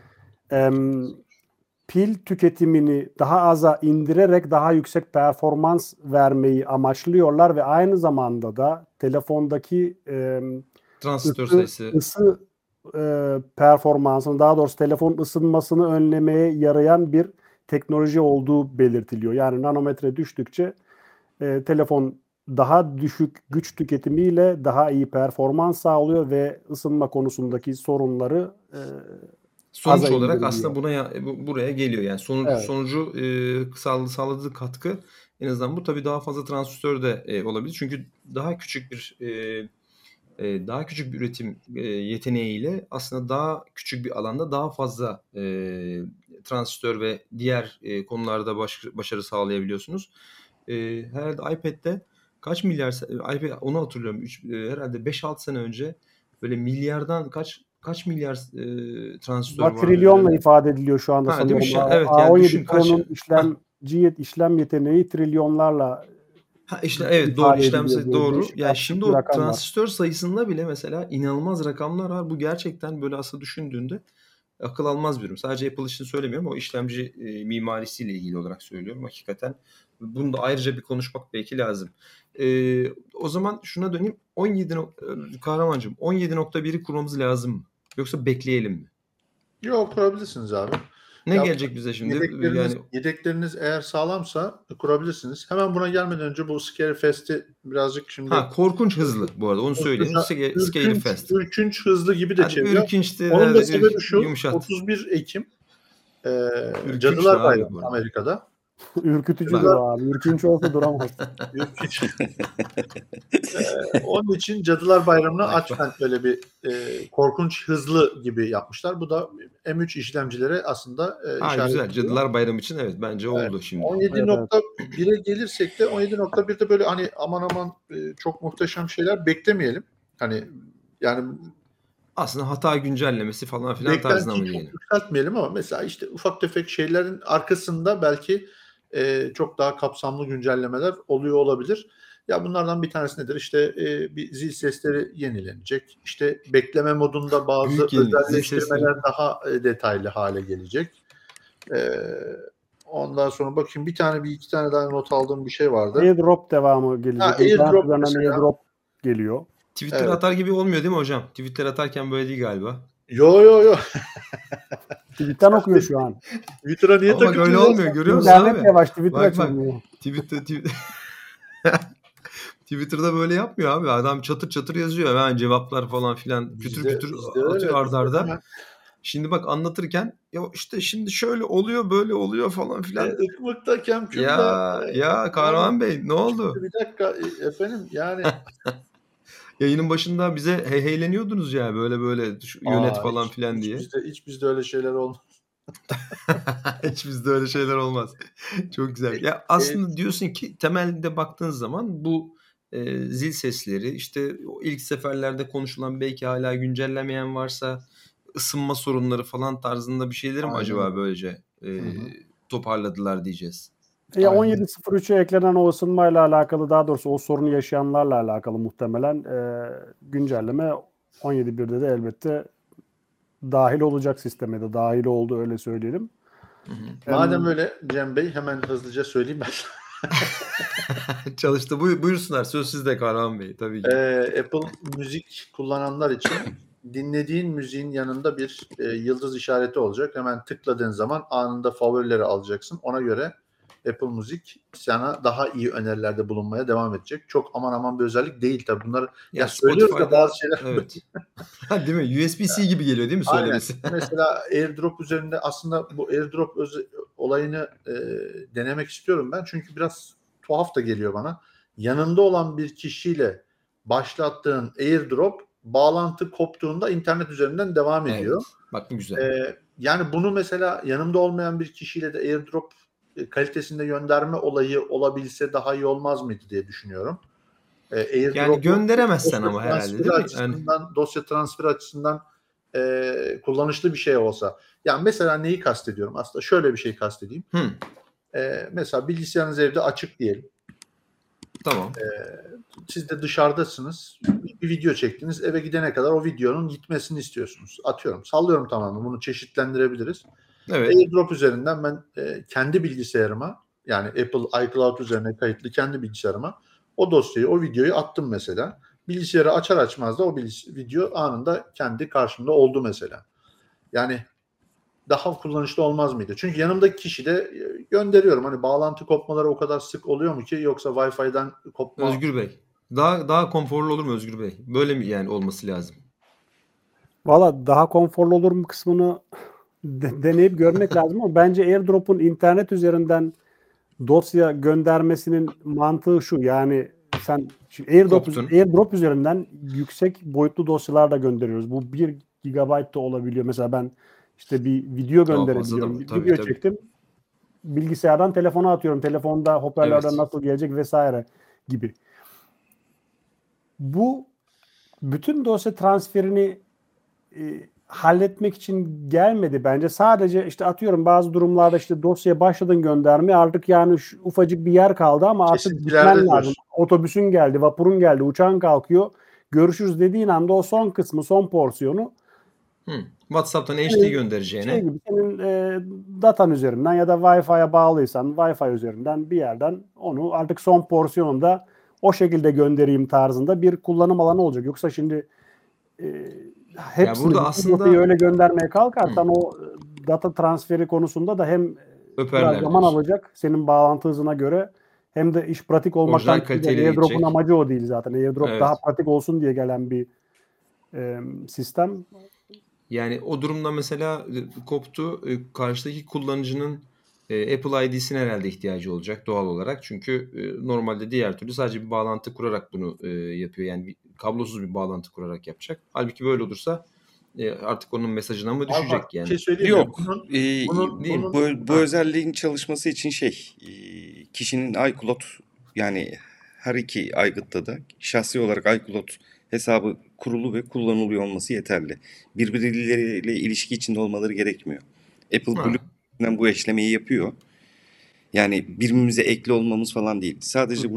Speaker 4: em, pil tüketimini daha aza indirerek daha yüksek performans vermeyi amaçlıyorlar ve aynı zamanda da telefondaki em,
Speaker 1: Transistör
Speaker 4: ısı,
Speaker 1: sayısı.
Speaker 4: ısı e, performansını daha doğrusu telefon ısınmasını önlemeye yarayan bir teknoloji olduğu belirtiliyor. Yani nanometre düştükçe e, telefon daha düşük güç tüketimiyle daha iyi performans sağlıyor ve ısınma konusundaki sorunları e,
Speaker 1: Sonuç
Speaker 4: aza
Speaker 1: olarak
Speaker 4: indiriliyor.
Speaker 1: aslında buna ya- bu- buraya geliyor. Yani sonuç,
Speaker 4: Evet.
Speaker 1: sonucu e, sağladığı, sağladığı katkı en azından bu. Tabii daha fazla transistör de e, olabilir. Çünkü daha küçük bir e, e, daha küçük bir üretim e, yeteneğiyle aslında daha küçük bir alanda daha fazla e, transistör ve diğer e, konularda baş, başarı sağlayabiliyorsunuz. E, herhalde iPad'de kaç milyar se- iPad onu hatırlıyorum. Üç, e, herhalde beş altı sene önce böyle milyardan kaç kaç milyar e, transistör
Speaker 4: Ama
Speaker 1: vardı
Speaker 4: trilyonla
Speaker 1: üzerinde.
Speaker 4: ifade ediliyor şu anda
Speaker 1: Ha değil mi?
Speaker 4: sanıyorum.
Speaker 1: Şey, evet
Speaker 4: A-
Speaker 1: yani
Speaker 4: A17
Speaker 1: düşün kaç.
Speaker 4: Pro'nun
Speaker 1: Hah,
Speaker 4: işlemci işlem yeteneği trilyonlarla
Speaker 1: ha işte evet doğru
Speaker 4: ifade ediliyor
Speaker 1: işlemse
Speaker 4: diye
Speaker 1: doğru.
Speaker 4: değişik
Speaker 1: Yani şimdi
Speaker 4: absürt bir
Speaker 1: o
Speaker 4: rakam var.
Speaker 1: transistör sayısında bile mesela inanılmaz rakamlar var. Bu gerçekten böyle aslında düşündüğünde akıl almaz bir ürün. Sadece Apple için söylemiyorum. O işlemci e, mimarisiyle ilgili olarak söylüyorum. Hakikaten bunu da ayrıca bir konuşmak belki lazım. E, o zaman şuna döneyim. on yedi nok- e, Kahramancığım on yedi nokta biri kurmamız lazım mı? Yoksa bekleyelim mi?
Speaker 2: Yok, kurabilirsiniz abi.
Speaker 1: Ne
Speaker 2: Ya
Speaker 1: gelecek bize şimdi?
Speaker 2: yedekleriniz
Speaker 1: Yani
Speaker 2: yedekleriniz eğer sağlamsa kurabilirsiniz. Hemen buna gelmeden önce bu Scary Fest'i birazcık şimdi
Speaker 1: ha korkunç hızlı bu arada onu söyleyelim. Scary Scary
Speaker 2: ürkünç,
Speaker 1: Fest.
Speaker 2: ürkünç hızlı gibi de
Speaker 1: Hadi
Speaker 2: çeviriyor.
Speaker 1: ürkünçtü.
Speaker 2: Onun da
Speaker 1: hadi
Speaker 2: sebebi
Speaker 1: ürk-
Speaker 2: şu:
Speaker 1: yumuşat.
Speaker 2: otuz bir Ekim e,
Speaker 1: Ürkünç de
Speaker 2: Cadılar
Speaker 1: abi
Speaker 2: Bayramı
Speaker 1: bu arada.
Speaker 2: Amerika'da.
Speaker 4: Ürkütücüdür
Speaker 2: Cadılar
Speaker 4: o abi. Ürkünç olsa duramaz.
Speaker 2: ürkünç. E, onun için Cadılar Bayramı'nı
Speaker 1: Bak bak.
Speaker 2: açmen böyle bir e, korkunç hızlı gibi yapmışlar. Bu da M üç işlemcilere aslında e,
Speaker 1: Ha
Speaker 2: işaret
Speaker 1: güzel.
Speaker 2: ediyor.
Speaker 1: Cadılar Bayramı için evet bence
Speaker 2: Evet.
Speaker 1: oldu şimdi.
Speaker 2: on yedi nokta bire gelirsek de on yedi nokta birde böyle hani aman aman e, çok muhteşem şeyler beklemeyelim. Hani yani
Speaker 1: Aslında hata güncellemesi falan filan tarzına
Speaker 2: beklentiyi
Speaker 1: mı
Speaker 2: çok
Speaker 1: diyelim?
Speaker 2: yükseltmeyelim ama mesela işte ufak tefek şeylerin arkasında belki e, çok daha kapsamlı güncellemeler oluyor olabilir. Ya bunlardan bir tanesi nedir? İşte e, bir zil sesleri yenilenecek. İşte bekleme modunda bazı
Speaker 1: Büyük yenilik. Zil
Speaker 2: özelleştirmeler
Speaker 1: sesleri.
Speaker 2: daha e, detaylı hale gelecek. Ee, ondan sonra bakayım bir tane bir iki tane daha not aldığım bir şey vardı.
Speaker 4: AirDrop devamı
Speaker 2: Ha,
Speaker 4: gelecek. İnternet
Speaker 2: AirDrop
Speaker 4: üzerinden
Speaker 2: mesela.
Speaker 4: AirDrop geliyor.
Speaker 1: Twitter
Speaker 2: Evet.
Speaker 1: atar gibi olmuyor değil mi hocam? Twitter atarken böyle değil galiba.
Speaker 2: Yo yo yo.
Speaker 4: Tweet'ten okuyor şu an.
Speaker 2: Twitter'a niye
Speaker 1: Ama bak öyle
Speaker 2: takıldın ya
Speaker 1: olmuyor.
Speaker 2: sen?
Speaker 1: Görüyor musun
Speaker 4: İnternet
Speaker 1: abi?
Speaker 4: yavaş, Twitter
Speaker 1: Bak bak.
Speaker 4: açılmıyor.
Speaker 1: Twitter, Twitter Twitter'da böyle yapmıyor abi. Adam çatır çatır yazıyor. Hemen cevaplar falan filan kütür
Speaker 2: Bizde,
Speaker 1: kütür
Speaker 2: bizde öyle.
Speaker 1: atıyor arda
Speaker 2: Bizde
Speaker 1: arda.
Speaker 2: hemen
Speaker 1: Şimdi bak anlatırken ya işte şimdi şöyle oluyor böyle oluyor falan
Speaker 2: e,
Speaker 1: filan.
Speaker 2: ıkmıkta kemkümde.
Speaker 1: Ya
Speaker 2: e,
Speaker 1: ya Kahraman Bey ne oldu?
Speaker 2: Bir dakika e, efendim yani.
Speaker 1: Yayının başında bize heyheleniyordunuz ya böyle böyle şu yönet
Speaker 2: Aa,
Speaker 1: falan
Speaker 2: hiç,
Speaker 1: filan
Speaker 2: hiç
Speaker 1: diye.
Speaker 2: bizde, hiç bizde öyle şeyler olmaz.
Speaker 1: Hiç bizde öyle şeyler olmaz. Çok güzel. Ya aslında diyorsun ki temelde baktığın zaman bu e, zil sesleri işte o ilk seferlerde konuşulan belki hala güncellemeyen varsa ısınma sorunları falan tarzında bir şeyleri mi
Speaker 2: Aynen
Speaker 1: acaba
Speaker 2: öyle.
Speaker 1: böylece e,
Speaker 2: Hı hı.
Speaker 1: toparladılar diyeceğiz.
Speaker 4: Ya
Speaker 2: Aynen.
Speaker 4: on yedi sıfır üçe eklenen o ısınmayla alakalı, daha doğrusu o sorunu yaşayanlarla alakalı muhtemelen e, güncelleme on yedi birde de elbette dahil olacak, sisteme de dahil oldu, öyle söyleyelim.
Speaker 1: Hı hı.
Speaker 2: Madem
Speaker 4: Em,
Speaker 2: öyle Cem Bey hemen hızlıca söyleyeyim ben.
Speaker 1: Çalıştı. Buy- buyursunlar. Söz sizde Kahraman Bey. Tabii ki.
Speaker 2: Ee, Apple Müzik kullananlar için dinlediğin müziğin yanında bir e, yıldız işareti olacak. Hemen tıkladığın zaman anında favorileri alacaksın. Ona göre Apple Müzik sana daha iyi önerilerde bulunmaya devam edecek. Çok aman aman bir özellik değil tabii. Bunları ya,
Speaker 1: Ya
Speaker 2: söylüyoruz da
Speaker 1: Spotify'da
Speaker 2: bazı şeyler
Speaker 1: evet. Değil mi? U S B C gibi geliyor değil mi
Speaker 2: aynen.
Speaker 1: söylemesi?
Speaker 2: Mesela AirDrop üzerinde aslında bu AirDrop öze- olayını e, denemek istiyorum ben. Çünkü biraz tuhaf da geliyor bana. Yanında olan bir kişiyle başlattığın AirDrop bağlantı koptuğunda internet üzerinden devam ediyor.
Speaker 1: Evet. Bak bu güzel.
Speaker 2: Ee, yani bunu mesela yanımda olmayan bir kişiyle de AirDrop e, kalitesinde gönderme olayı olabilse daha iyi olmaz mıydı diye düşünüyorum. Ee,
Speaker 1: Yani
Speaker 2: AirDrop'u
Speaker 1: gönderemezsen
Speaker 2: dosya
Speaker 1: ama herhalde
Speaker 2: transferi
Speaker 1: değil mi? Yani
Speaker 2: açısından, dosya transferi açısından e, kullanışlı bir şey olsa. Yani mesela neyi kastediyorum? Aslında şöyle bir şey kastedeyim.
Speaker 1: hı,
Speaker 2: Ee, mesela bilgisayarınız evde açık diyelim.
Speaker 1: tamam.
Speaker 2: Siz de dışarıdasınız. Bir, bir video çektiniz. Eve gidene kadar o videonun gitmesini istiyorsunuz. Atıyorum. Sallıyorum tamamen. Bunu çeşitlendirebiliriz.
Speaker 1: Evet.
Speaker 2: AirDrop üzerinden ben e, kendi bilgisayarıma, yani Apple iCloud üzerine kayıtlı kendi bilgisayarıma o dosyayı, o videoyu attım mesela. Bilgisayarı açar açmaz da o bilgis- video anında kendi karşımda oldu mesela. Yani daha kullanışlı olmaz mıydı? Çünkü yanımdaki kişi de e, gönderiyorum. Hani bağlantı kopmaları o kadar sık oluyor mu ki, yoksa Wi-Fi'den kopma.
Speaker 1: Özgür Bey. Daha daha konforlu olur mu Özgür Bey? Böyle mi yani olması lazım?
Speaker 4: Valla daha konforlu olur mu kısmını de- deneyip görmek lazım ama bence AirDrop'un internet üzerinden dosya göndermesinin mantığı şu: yani sen şimdi AirDrop,
Speaker 1: Koptun.
Speaker 4: AirDrop üzerinden yüksek boyutlu dosyalar da gönderiyoruz. Bu bir gigabayt da olabiliyor. Mesela ben işte bir video
Speaker 1: Daha fazla da
Speaker 4: gönderebiliyorum.
Speaker 1: var.
Speaker 4: Bir
Speaker 1: Tabii
Speaker 4: video
Speaker 1: tabii.
Speaker 4: çektim. Bilgisayardan telefona atıyorum. Telefonda hoparlörden
Speaker 1: Evet.
Speaker 4: nasıl gelecek vesaire gibi. Bu bütün dosya transferini e, halletmek için gelmedi bence. Sadece işte atıyorum bazı durumlarda işte dosyaya başladın göndermeye, artık yani şu ufacık bir yer kaldı ama artık
Speaker 2: Kesintilerde
Speaker 4: gitmen lazım.
Speaker 2: diyorsun.
Speaker 4: Otobüsün geldi, vapurun geldi, uçağın kalkıyor. Görüşürüz dediğin anda o son kısmı, son porsiyonu
Speaker 1: Hı. WhatsApp'tan H D
Speaker 4: senin
Speaker 1: göndereceğine.
Speaker 4: şey gibi, senin e, datan üzerinden ya da Wi-Fi'ye bağlıysan Wi-Fi üzerinden bir yerden onu artık son porsiyonda o şekilde göndereyim tarzında bir kullanım alanı olacak. Yoksa şimdi e, hepsini,
Speaker 1: burada
Speaker 4: bütün
Speaker 1: aslında-
Speaker 4: dosyayı öyle göndermeye kalkarsan o e, data transferi konusunda da hem biraz
Speaker 1: Öperler
Speaker 4: zaman
Speaker 1: diyorsun.
Speaker 4: alacak senin bağlantı hızına göre, hem de iş pratik olmaktan
Speaker 1: Orijinal kaliteyle
Speaker 4: AirDrop'un
Speaker 1: gidecek.
Speaker 4: amacı o değil zaten. AirDrop
Speaker 1: Evet.
Speaker 4: daha pratik olsun diye gelen bir e, sistem.
Speaker 1: Yani o durumda mesela e, koptu. E, Karşıdaki kullanıcının e, Apple I D'sine herhalde ihtiyacı olacak doğal olarak. Çünkü e, normalde diğer türlü sadece bir bağlantı kurarak bunu e, yapıyor. Yani bir, kablosuz bir bağlantı kurarak yapacak. Halbuki böyle olursa e, artık onun mesajına mı
Speaker 2: Abi bak,
Speaker 1: düşecek
Speaker 2: bir
Speaker 1: yani?
Speaker 2: şey söyleyeyim mi?
Speaker 3: Yok.
Speaker 2: Bunun,
Speaker 3: Ee,
Speaker 2: bunun,
Speaker 1: Değil mi?
Speaker 2: bunun,
Speaker 3: bu, bu
Speaker 2: Ha,
Speaker 3: özelliğin çalışması için şey, e, kişinin iCloud, yani her iki aygıtta da şahsi olarak iCloud hesabı kurulu ve kullanılıyor olması yeterli. Birbirleriyle ilişki içinde olmaları gerekmiyor. Apple
Speaker 1: Ha.
Speaker 3: Blue'den bu eşlemeyi yapıyor. Yani birbirimize ekli olmamız falan değil. Sadece
Speaker 4: Hı hı.
Speaker 3: burada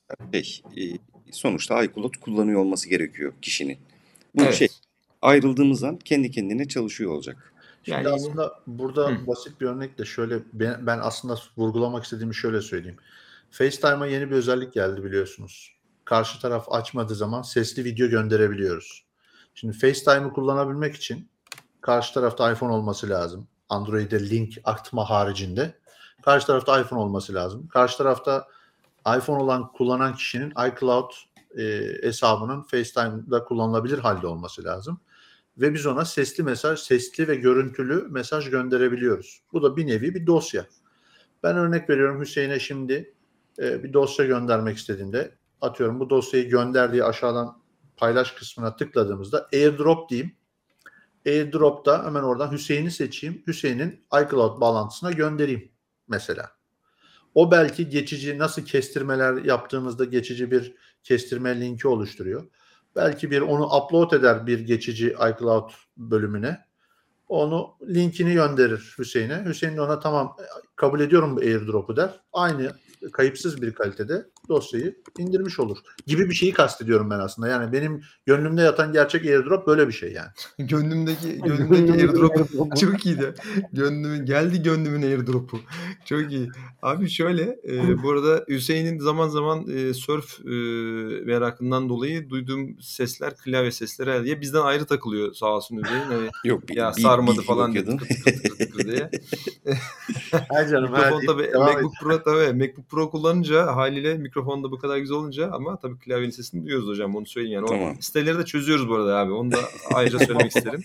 Speaker 3: şey, e, sonuçta iCloud kullanıyor olması gerekiyor kişinin. Bu
Speaker 1: Evet.
Speaker 3: şey ayrıldığımız an kendi kendine çalışıyor olacak.
Speaker 2: Şimdi
Speaker 1: Yani yine-
Speaker 2: aslında burada
Speaker 1: Hı.
Speaker 2: basit bir örnekle şöyle ben, ben aslında vurgulamak istediğimi şöyle söyleyeyim. FaceTime'a yeni bir özellik geldi biliyorsunuz. Karşı taraf açmadığı zaman sesli video gönderebiliyoruz. Şimdi FaceTime'ı kullanabilmek için karşı tarafta iPhone olması lazım. Android'e link atma haricinde. Karşı tarafta iPhone olması lazım. Karşı tarafta iPhone olan kullanan kişinin iCloud e, hesabının FaceTime'da kullanılabilir halde olması lazım. Ve biz ona sesli mesaj, sesli ve görüntülü mesaj gönderebiliyoruz. Bu da bir nevi bir dosya. Ben örnek veriyorum Hüseyin'e şimdi e, bir dosya göndermek istediğimde atıyorum bu dosyayı gönder diye aşağıdan paylaş kısmına tıkladığımızda AirDrop diyeyim. AirDrop'ta hemen oradan Hüseyin'i seçeyim. Hüseyin'in iCloud bağlantısına göndereyim mesela. O belki geçici nasıl kestirmeler yaptığımızda geçici bir kestirme linki oluşturuyor. Belki bir onu upload eder bir geçici iCloud bölümüne. Onu linkini gönderir Hüseyin'e. Hüseyin de ona tamam kabul ediyorum bu AirDrop'u der. Aynı kayıpsız bir kalitede dosyayı indirmiş olur. Gibi bir şeyi kastediyorum ben aslında. Yani benim gönlümde yatan gerçek AirDrop böyle bir şey yani.
Speaker 1: Gönlümdeki gönlümdeki
Speaker 4: Gönlümdeki
Speaker 1: airdrop
Speaker 4: airdrop'u.
Speaker 1: çok iyiydi. Gönlümün geldi gönlümün airdrop'u. Çok iyi. Abi şöyle e, bu arada Hüseyin'in zaman zaman e, surf e, merakından dolayı duyduğum sesler klavye sesleri diye bizden ayrı takılıyor sağ olsun Hüseyin. Hani,
Speaker 3: Yok bir,
Speaker 1: ya
Speaker 3: bir
Speaker 1: sarmadı
Speaker 3: bilgi
Speaker 1: falan diye
Speaker 3: bakıyordum.
Speaker 1: tıkır tıkır tıkır tıkır diye.
Speaker 2: Her canım her
Speaker 1: Mikrofon
Speaker 2: deyip
Speaker 1: tabii
Speaker 2: devam
Speaker 1: MacBook Pro tabii MacBook Pro kullanınca haliyle mikrofon da bu kadar güzel olunca ama tabii klavyenin sesini duyuyoruz hocam onu söyleyeyim yani. O
Speaker 3: Tamam.
Speaker 1: siteleri de çözüyoruz bu arada abi. Onu da ayrıca söylemek isterim.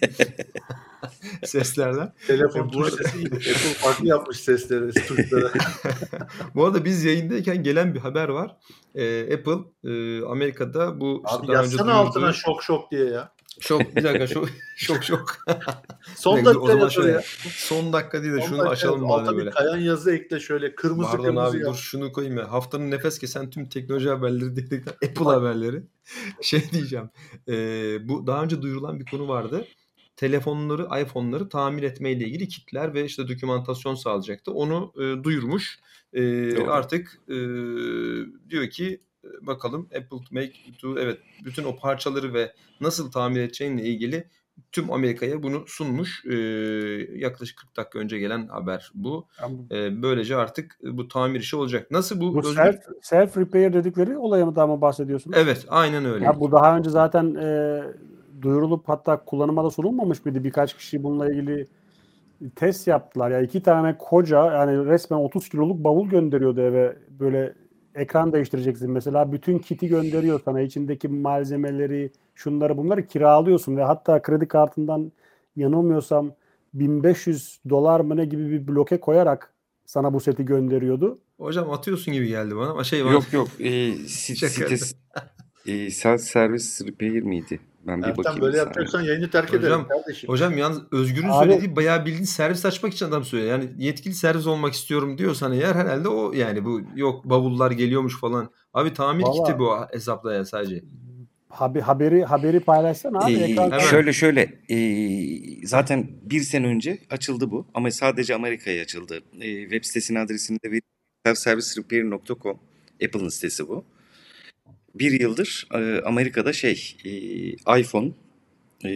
Speaker 1: Seslerden.
Speaker 2: Telefon
Speaker 1: E, bu
Speaker 2: tuş
Speaker 1: arada-
Speaker 2: sesi gibi. Apple farklı yapmış sesleri, tuşları.
Speaker 1: Bu arada biz yayındayken gelen bir haber var. Ee, Apple e, Amerika'da bu işte
Speaker 2: Abi
Speaker 1: daha önce
Speaker 2: yazsana
Speaker 1: duyurduğu...
Speaker 2: altına şok şok diye ya.
Speaker 1: Şok bir dakika şok şok şok.
Speaker 2: Son
Speaker 1: Bir dakika,
Speaker 2: dakika
Speaker 1: o zaman
Speaker 2: yazar
Speaker 1: şöyle
Speaker 2: ya.
Speaker 1: son dakika değil de
Speaker 2: Son
Speaker 1: şunu
Speaker 2: dakika
Speaker 1: açalım
Speaker 2: yazar.
Speaker 1: bari
Speaker 2: Alta bir
Speaker 1: böyle.
Speaker 2: kayan yazı ekle şöyle kırmızı
Speaker 1: Pardon
Speaker 2: kırmızı
Speaker 1: abi
Speaker 2: ya.
Speaker 1: dur şunu koyayım ya. Haftanın nefes kesen tüm teknoloji haberleri dedikten Apple haberleri. Şey diyeceğim. E, bu daha önce duyurulan bir konu vardı. Telefonları, iPhone'ları tamir etmeyle ilgili kitler ve işte dokümantasyon sağlayacaktı. Onu e, duyurmuş. E,
Speaker 3: Doğru.
Speaker 1: artık e, diyor ki e, bakalım Apple to make to evet bütün o parçaları ve nasıl tamir edeceğinle ilgili tüm Amerika'ya bunu sunmuş. E, yaklaşık kırk dakika önce gelen haber bu. E, böylece artık bu tamir işi olacak. Nasıl bu?
Speaker 4: Bu
Speaker 1: Özgür?
Speaker 4: self, self repair dedikleri olaya mı daha mı bahsediyorsunuz?
Speaker 1: Evet, aynen öyle.
Speaker 4: Ya bu daha önce zaten e, duyurulup hatta kullanıma da sunulmamış mıydı? Birkaç kişi bununla ilgili test yaptılar. Ya iki tane koca yani resmen otuz kiloluk bavul gönderiyordu eve. Böyle ekran değiştireceksin mesela. Bütün kiti gönderiyor sana. İçindeki malzemeleri, şunları bunları kiralıyorsun ve hatta kredi kartından yanılmıyorsam bin beş yüz dolar mı ne gibi bir bloke koyarak sana bu seti gönderiyordu.
Speaker 1: Hocam atıyorsun gibi geldi bana ama şey var.
Speaker 3: Yok yok. E, sit,
Speaker 1: Şaka
Speaker 3: sitesi, e, self service repair miydi? Ben bir
Speaker 2: Ertan
Speaker 3: bakayım.
Speaker 2: böyle
Speaker 3: bir saniye.
Speaker 2: yapacaksan yayını terk
Speaker 1: Hocam-
Speaker 2: ederim kardeşim.
Speaker 1: Hocam yalnız Özgür'ün
Speaker 4: Abi-
Speaker 1: söylediği bayağı bildiğin servis açmak için adam söylüyor. Yani yetkili servis olmak istiyorum diyorsan eğer herhalde o yani bu yok bavullar geliyormuş falan. Abi tamir
Speaker 4: Vallahi-
Speaker 1: kiti bu hesapla ya sadece.
Speaker 4: Haber, haberi haberi paylaşsana abi.
Speaker 3: Ee,
Speaker 4: ekran
Speaker 1: Hemen.
Speaker 3: şöyle şöyle ee, zaten bir sene önce açıldı bu ama sadece Amerika'ya açıldı. Ee, web sitesinin adresini de vereyim. self service repair nokta com Apple'ın sitesi bu. Bir yıldır e, Amerika'da şey e, iPhone e,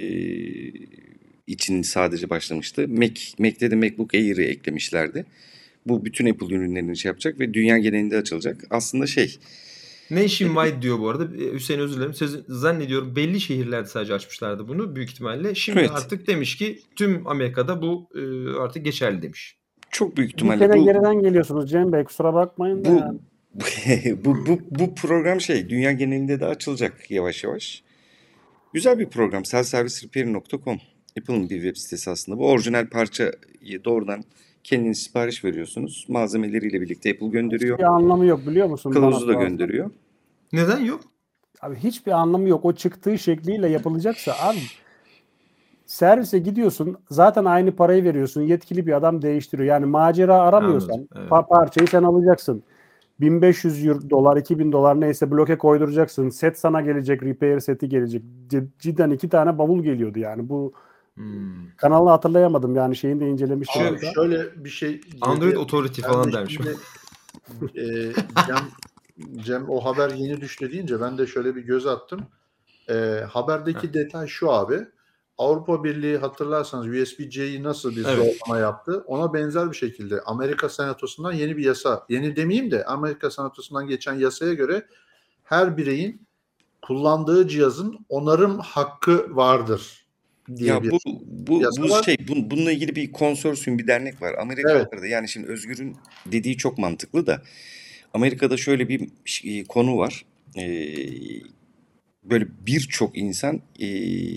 Speaker 3: için sadece başlamıştı. Mac, Mac'te de MacBook Air'i eklemişlerdi. Bu bütün Apple ürünlerini şey yapacak ve dünya genelinde açılacak. Aslında şey
Speaker 1: Nationwide diyor bu arada. Ee, Hüseyin özür dilerim. Söz, zannediyorum belli şehirlerde sadece açmışlardı bunu büyük ihtimalle. Şimdi
Speaker 3: Evet.
Speaker 1: artık demiş ki tüm Amerika'da bu e, artık geçerli demiş.
Speaker 3: çok büyük
Speaker 4: bir
Speaker 3: ihtimalle
Speaker 4: sene
Speaker 3: bu
Speaker 4: geriden geliyorsunuz Cem Bey, kusura bakmayın da
Speaker 3: Bu
Speaker 4: yani.
Speaker 3: bu bu bu program şey dünya genelinde de açılacak yavaş yavaş. Güzel bir program. self service repair nokta com Apple'ın bir web sitesi aslında. Bu orijinal parçayı doğrudan kendiniz sipariş veriyorsunuz. Malzemeleriyle birlikte Apple gönderiyor.
Speaker 4: Bir anlamı yok biliyor musun?
Speaker 3: Kılavuzu
Speaker 4: Bana
Speaker 3: da
Speaker 4: sorarsan.
Speaker 3: gönderiyor.
Speaker 1: Neden yok?
Speaker 4: Abi hiçbir anlamı yok. O çıktığı şekliyle yapılacaksa abi servise gidiyorsun zaten aynı parayı veriyorsun. Yetkili bir adam değiştiriyor. Yani macera aramıyorsan
Speaker 1: Anladım, evet.
Speaker 4: pa- parçayı sen alacaksın. bin beş yüz euro- dolar, iki bin dolar neyse bloke koyduracaksın. Set sana gelecek, repair seti gelecek. C- Cidden iki tane bavul geliyordu yani. Bu
Speaker 1: Hmm.
Speaker 4: kanalı hatırlayamadım yani şeyini de incelemiştim.
Speaker 2: Abi şöyle bir şey.
Speaker 1: Android Authority
Speaker 2: Ben
Speaker 1: falan
Speaker 2: de
Speaker 1: dermiş.
Speaker 2: şimdi, e, Cem, Cem o haber yeni düştü deyince ben de şöyle bir göz attım. Ee, haberdeki
Speaker 1: Heh.
Speaker 2: detay şu abi. Avrupa Birliği hatırlarsanız U S B C'yi nasıl bir
Speaker 1: Evet.
Speaker 2: zorlama yaptı? Ona benzer bir şekilde Amerika Senatosu'ndan yeni bir yasa, yeni demeyeyim de Amerika Senatosu'ndan geçen yasaya göre her bireyin kullandığı cihazın onarım hakkı vardır diye
Speaker 3: Ya
Speaker 2: bir
Speaker 3: bu bu
Speaker 2: yasa
Speaker 3: bu
Speaker 2: var.
Speaker 3: şey bun, bununla ilgili bir konsorsiyum, bir dernek var.
Speaker 2: Evet.
Speaker 3: Amerikalılarda da yani şimdi Özgür'ün dediği çok mantıklı da Amerika'da şöyle bir şey- konu var. Ee, böyle birçok insan ee,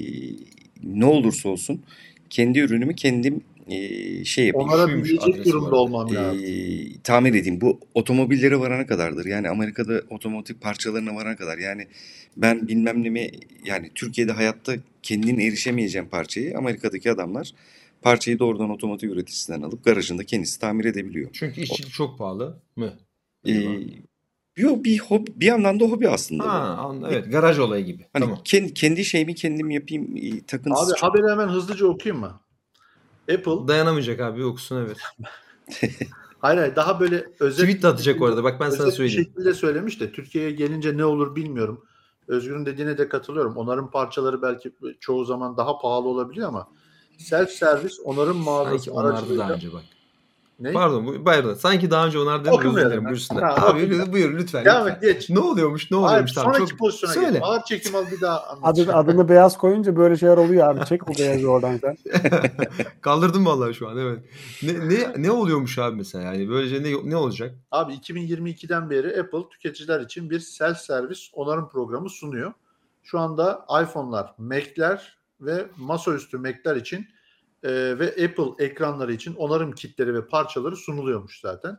Speaker 3: ne olursa olsun kendi ürünümü kendim ee, şey yapayım.
Speaker 1: Şuymuş
Speaker 2: Onarabilecek
Speaker 1: adresi bu
Speaker 2: durumda
Speaker 1: arada.
Speaker 2: olmam lazım.
Speaker 3: ee, tamir edeyim. Bu otomobillere varana kadardır. Yani Amerika'da otomotiv parçalarına varana kadar. Yani ben bilmem ne mi yani Türkiye'de hayatta kendin erişemeyeceğin parçayı Amerika'daki adamlar parçayı doğrudan otomotiv üreticisinden alıp garajında kendisi tamir edebiliyor.
Speaker 1: Çünkü
Speaker 3: O,
Speaker 1: işçilik çok pahalı mı?
Speaker 3: ee,
Speaker 1: Acaba?
Speaker 3: yo, bir hobi, bir yandan da hobi aslında bu.
Speaker 1: Ha, an-
Speaker 3: Bir-
Speaker 1: evet, garaj olayı gibi.
Speaker 3: Hani
Speaker 1: Tamam.
Speaker 3: kendi, kendi şeyimi kendim yapayım ee, takıntısı
Speaker 2: Abi
Speaker 3: çok.
Speaker 2: haberi hemen hızlıca okuyayım mı? Apple,
Speaker 1: Dayanamayacak abi, okusun evet.
Speaker 2: hayır hayır daha böyle özet
Speaker 1: Tweet de
Speaker 2: bir
Speaker 1: atacak
Speaker 2: şekilde,
Speaker 1: orada, bak ben sana
Speaker 2: özet bir
Speaker 1: söyleyeyim.
Speaker 2: şekilde söylemiş de Türkiye'ye gelince ne olur bilmiyorum. Özgür'ün dediğine de katılıyorum. Onarım parçaları belki çoğu zaman daha pahalı olabiliyor ama self servis onarım mağazası
Speaker 1: Sanki onardı daha
Speaker 2: aracılığıyla
Speaker 1: önce bak.
Speaker 2: ne?
Speaker 1: Pardon, bu- pardon. Sanki daha önce onar dedim, özür
Speaker 2: Okumayalım
Speaker 1: dilerim,
Speaker 2: ya.
Speaker 1: buyursunlar.
Speaker 2: Tamam,
Speaker 1: Abi
Speaker 2: okuyacağım.
Speaker 1: buyur lütfen
Speaker 2: Devam
Speaker 1: lütfen.
Speaker 2: et geç.
Speaker 1: Ne oluyormuş ne
Speaker 2: Hayır
Speaker 1: oluyormuş tamam
Speaker 2: sonraki
Speaker 1: çok.
Speaker 2: pozisyona geç.
Speaker 1: Söyle.
Speaker 2: Ağır çekim al bir daha
Speaker 4: Adı,
Speaker 2: anlatacağım.
Speaker 4: adını beyaz koyunca böyle şeyler oluyor abi. Çek bu beyazı oradan sen.
Speaker 1: Kaldırdım vallahi şu an, evet. Ne, ne, ne oluyormuş abi mesela, yani böylece ne, ne olacak?
Speaker 2: Abi iki bin yirmi ikiden beri Apple tüketiciler için bir self servis onarım programı sunuyor. Şu anda iPhone'lar, Mac'ler ve masaüstü Mac'ler için e, ve Apple ekranları için onarım kitleri ve parçaları sunuluyormuş zaten.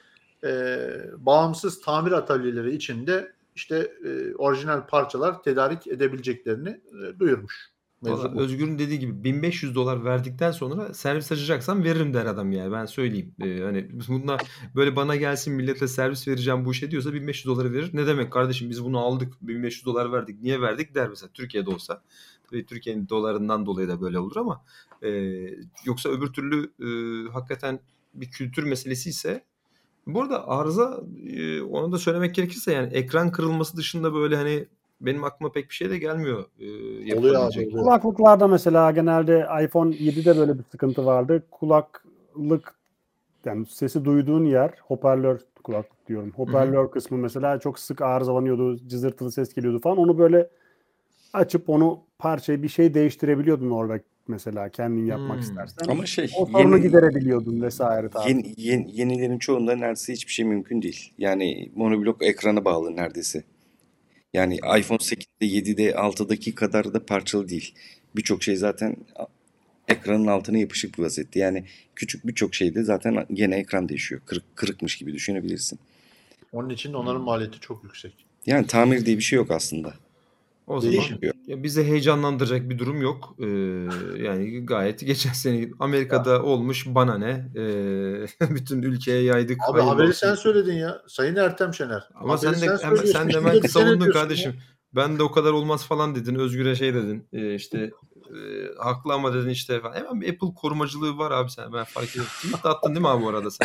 Speaker 2: E, bağımsız tamir atölyeleri için de işte e, orijinal parçalar tedarik edebileceklerini e, duyurmuş.
Speaker 1: Valla
Speaker 2: Mevzu bu.
Speaker 1: Özgür'ün dediği gibi bin beş yüz dolar verdikten sonra servis açacaksam veririm der adam yani, ben söyleyeyim. Ee, hani bunlar böyle bana gelsin millete servis vereceğim bu işe diyorsa bin beş yüz doları verir. Ne demek kardeşim, biz bunu aldık bin beş yüz dolar verdik, niye verdik der mesela, Türkiye'de olsa. Tabii Türkiye'nin dolarından dolayı da böyle olur ama e, yoksa öbür türlü e, hakikaten bir kültür meselesi ise. Bu arada arıza, e, onu da söylemek gerekirse yani ekran kırılması dışında böyle hani benim aklıma pek bir şey de gelmiyor e,
Speaker 2: Oluyor abi.
Speaker 1: yapılabilecek.
Speaker 2: Oluyor.
Speaker 4: Kulaklıklarda mesela genelde iPhone yedide böyle bir sıkıntı vardı. Kulaklık yani sesi duyduğun yer, hoparlör kulaklık diyorum. Hoparlör kısmı mesela çok sık arızalanıyordu, cızırtılı ses geliyordu falan. Onu böyle açıp onu parçayı bir şey değiştirebiliyordun orada mesela kendin yapmak
Speaker 1: Hmm.
Speaker 4: istersen.
Speaker 3: Ama şey
Speaker 4: O sorunu
Speaker 3: yeni,
Speaker 4: giderebiliyordun vesaire tarzı.
Speaker 3: yeni, yeni, yenilerin çoğunda neredeyse hiçbir şey mümkün değil. Yani monoblok ekrana bağlı neredeyse. Yani iPhone sekizde, yedide, altıdaki kadar da parçalı değil. Birçok şey zaten ekranın altına yapışık bir vaziyette. Yani küçük birçok şeyde zaten gene ekran değişiyor. Kırık, kırıkmış gibi düşünebilirsin.
Speaker 2: Onun için onarım maliyeti çok yüksek.
Speaker 3: Yani tamir diye bir şey yok aslında.
Speaker 1: O zaman
Speaker 3: Değişmiyor.
Speaker 1: ya bize heyecanlandıracak bir durum yok. Ee, yani gayet geçen sene Amerika'da olmuş, bana ne? Ee, bütün ülkeye yaydık.
Speaker 2: Abi
Speaker 1: hayırlı
Speaker 2: haberi
Speaker 1: olsun.
Speaker 2: sen söyledin ya. Sayın Ertem Şener.
Speaker 1: Ama
Speaker 2: Haberi
Speaker 1: sen de hemen,
Speaker 2: söylüyorsun.
Speaker 1: sen de
Speaker 2: Şimdi
Speaker 1: hemen
Speaker 2: de sen
Speaker 1: savundun
Speaker 2: ediyorsun
Speaker 1: kardeşim.
Speaker 2: ya.
Speaker 1: Ben de o kadar olmaz falan dedin. Özgür'e şey dedin. Ee, işte e, haklı ama dedin işte falan. Hemen bir Apple korumacılığı var abi sen. Ben fark ediyorum. Tweet de attın değil mi abi bu arada sen?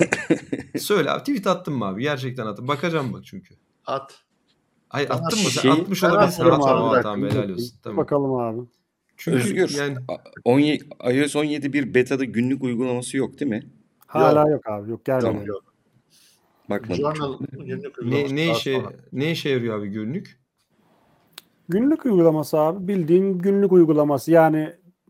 Speaker 1: Söyle abi, tweet attın mı abi? Gerçekten attın. Bakacağım bak çünkü.
Speaker 2: At.
Speaker 1: Hayır,
Speaker 2: Ben
Speaker 1: attın mı sen?
Speaker 3: Şey-
Speaker 1: Atmış
Speaker 2: Ben
Speaker 1: olabilirsin.
Speaker 2: atmadım
Speaker 1: Atma.
Speaker 2: abi,
Speaker 1: Aa,
Speaker 2: bir
Speaker 1: tamam,
Speaker 2: dakika,
Speaker 1: helal olsun. Tamam.
Speaker 4: Bakalım abi.
Speaker 1: Çünkü
Speaker 3: Özgür,
Speaker 1: yani
Speaker 3: on yedi iOS on yedi bir beta'da günlük uygulaması yok değil mi?
Speaker 4: Hala yok abi. Yok gelmedi.
Speaker 3: Tamam.
Speaker 2: Yok.
Speaker 3: Bakmadım
Speaker 2: Journal
Speaker 3: çünkü.
Speaker 2: günlük uygulaması
Speaker 1: ne ne
Speaker 2: daha
Speaker 1: işe
Speaker 2: sonra.
Speaker 1: ne işe yarıyor abi günlük?
Speaker 4: Günlük uygulaması abi. Bildiğin günlük uygulaması. Yani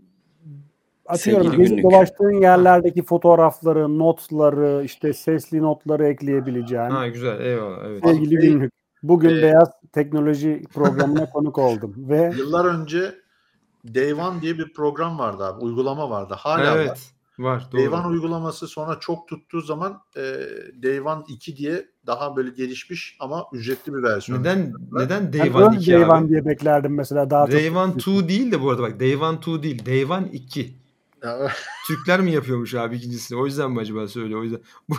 Speaker 4: atıyorum
Speaker 3: Sevgili
Speaker 4: gezip
Speaker 3: günlük.
Speaker 4: dolaştığın yerlerdeki fotoğrafları, notları, işte sesli notları ekleyebileceğin
Speaker 1: Ha güzel, eyvallah, evet.
Speaker 2: Abi,
Speaker 4: sevgili
Speaker 2: şey,
Speaker 4: günlük. Bugün
Speaker 2: e,
Speaker 4: Beyaz Teknoloji programına konuk oldum ve
Speaker 2: Yıllar önce Day One diye bir program vardı abi. Uygulama vardı. Hala var.
Speaker 1: Evet, var
Speaker 2: Day
Speaker 1: doğru.
Speaker 2: One uygulaması sonra çok tuttuğu zaman e, Day One iki diye daha böyle gelişmiş ama ücretli bir versiyon.
Speaker 1: Neden neden
Speaker 4: ben
Speaker 1: Day One
Speaker 4: Earth
Speaker 1: iki
Speaker 4: Day
Speaker 1: abi?
Speaker 4: One diye beklerdim mesela daha
Speaker 1: Day
Speaker 4: çok.
Speaker 1: One iki değil de bu arada bak, Day One iki değil. Day One iki.
Speaker 2: Ya,
Speaker 1: Türkler mi yapıyormuş abi ikincisini? O yüzden mi acaba söylüyor? O yüzden. Bu-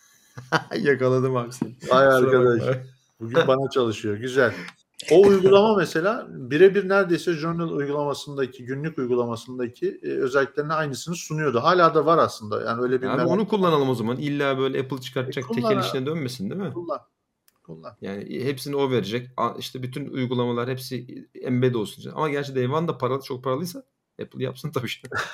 Speaker 1: Yakaladım abi seni.
Speaker 2: Vay
Speaker 1: Kusura
Speaker 2: arkadaş.
Speaker 1: bakma.
Speaker 2: Bugün bana çalışıyor. Güzel. O uygulama mesela birebir neredeyse Journal uygulamasındaki, günlük uygulamasındaki e, özelliklerine aynısını sunuyordu. Hala da var aslında. Yani öyle bir
Speaker 1: Abi
Speaker 2: merak
Speaker 1: onu kullanalım o zaman. İlla böyle Apple çıkartacak
Speaker 2: E, kullan
Speaker 1: tekel
Speaker 2: abi.
Speaker 1: işine dönmesin değil mi?
Speaker 2: kullan. kullan.
Speaker 1: Yani hepsini o verecek. A- İşte bütün uygulamalar hepsi embed olsun. Ama gerçi Day One da paralı, çok paralıysa Apple yapsın tabii.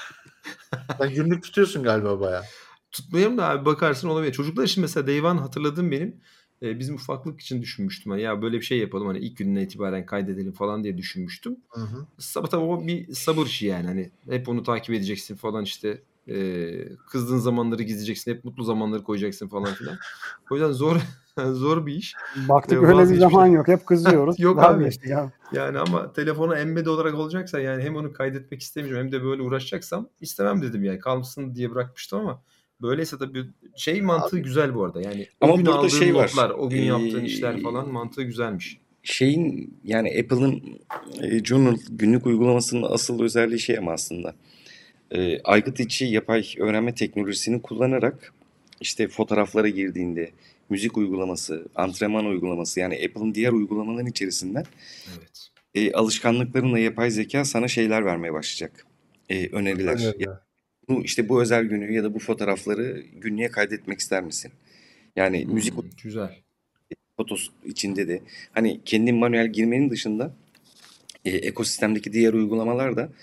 Speaker 2: Sen günlük tutuyorsun galiba bayağı.
Speaker 1: Tutmayayım da abi bakarsın olabilir. Çocuklar için mesela Day One hatırladığım benim e, bizim ufaklık için düşünmüştüm. Hani ya böyle bir şey yapalım hani ilk günden itibaren kaydedelim falan diye düşünmüştüm.
Speaker 2: Hı hı.
Speaker 1: Sabah tabii o bir sabır işi yani. Hani hep onu takip edeceksin falan işte. E, kızdığın zamanları gizleyeceksin. Hep mutlu zamanları koyacaksın falan filan. O yüzden zor zor bir iş.
Speaker 4: Baktık
Speaker 1: E,
Speaker 4: öyle bir zaman
Speaker 1: vazgeçmişler.
Speaker 4: yok. Hep kızıyoruz.
Speaker 1: Yok abi.
Speaker 4: Vazgeçtik abi.
Speaker 1: Yani ama telefona embed olarak olacaksa yani hem onu kaydetmek istemeyeceğim hem de böyle uğraşacaksam istemem dedim yani. Kalsın diye bırakmıştım ama böyleyse tabii şey mantığı
Speaker 2: Abi,
Speaker 1: güzel bu arada. Yani o
Speaker 3: Ama
Speaker 1: gün
Speaker 3: burada
Speaker 1: aldığın
Speaker 3: şey var.
Speaker 1: notlar, o gün yaptığın
Speaker 3: Ee,
Speaker 1: işler falan mantığı güzelmiş.
Speaker 3: şeyin yani Apple'ın e, Journal günlük uygulamasının asıl özelliği şey ama aslında. E, aygıt içi yapay öğrenme teknolojisini kullanarak işte fotoğraflara girdiğinde müzik uygulaması, antrenman uygulaması yani Apple'ın diğer uygulamaların içerisinden
Speaker 1: Evet.
Speaker 3: e, alışkanlıklarınla yapay zeka sana şeyler vermeye başlayacak. E, öneriler. Ya
Speaker 2: öneriler.
Speaker 3: bu işte bu özel günü ya da bu fotoğrafları günlüğe kaydetmek ister misin? Yani müzik
Speaker 1: Hmm, güzel.
Speaker 3: fotosu içinde de hani kendin manuel girmenin dışında e, ekosistemdeki diğer uygulamalar da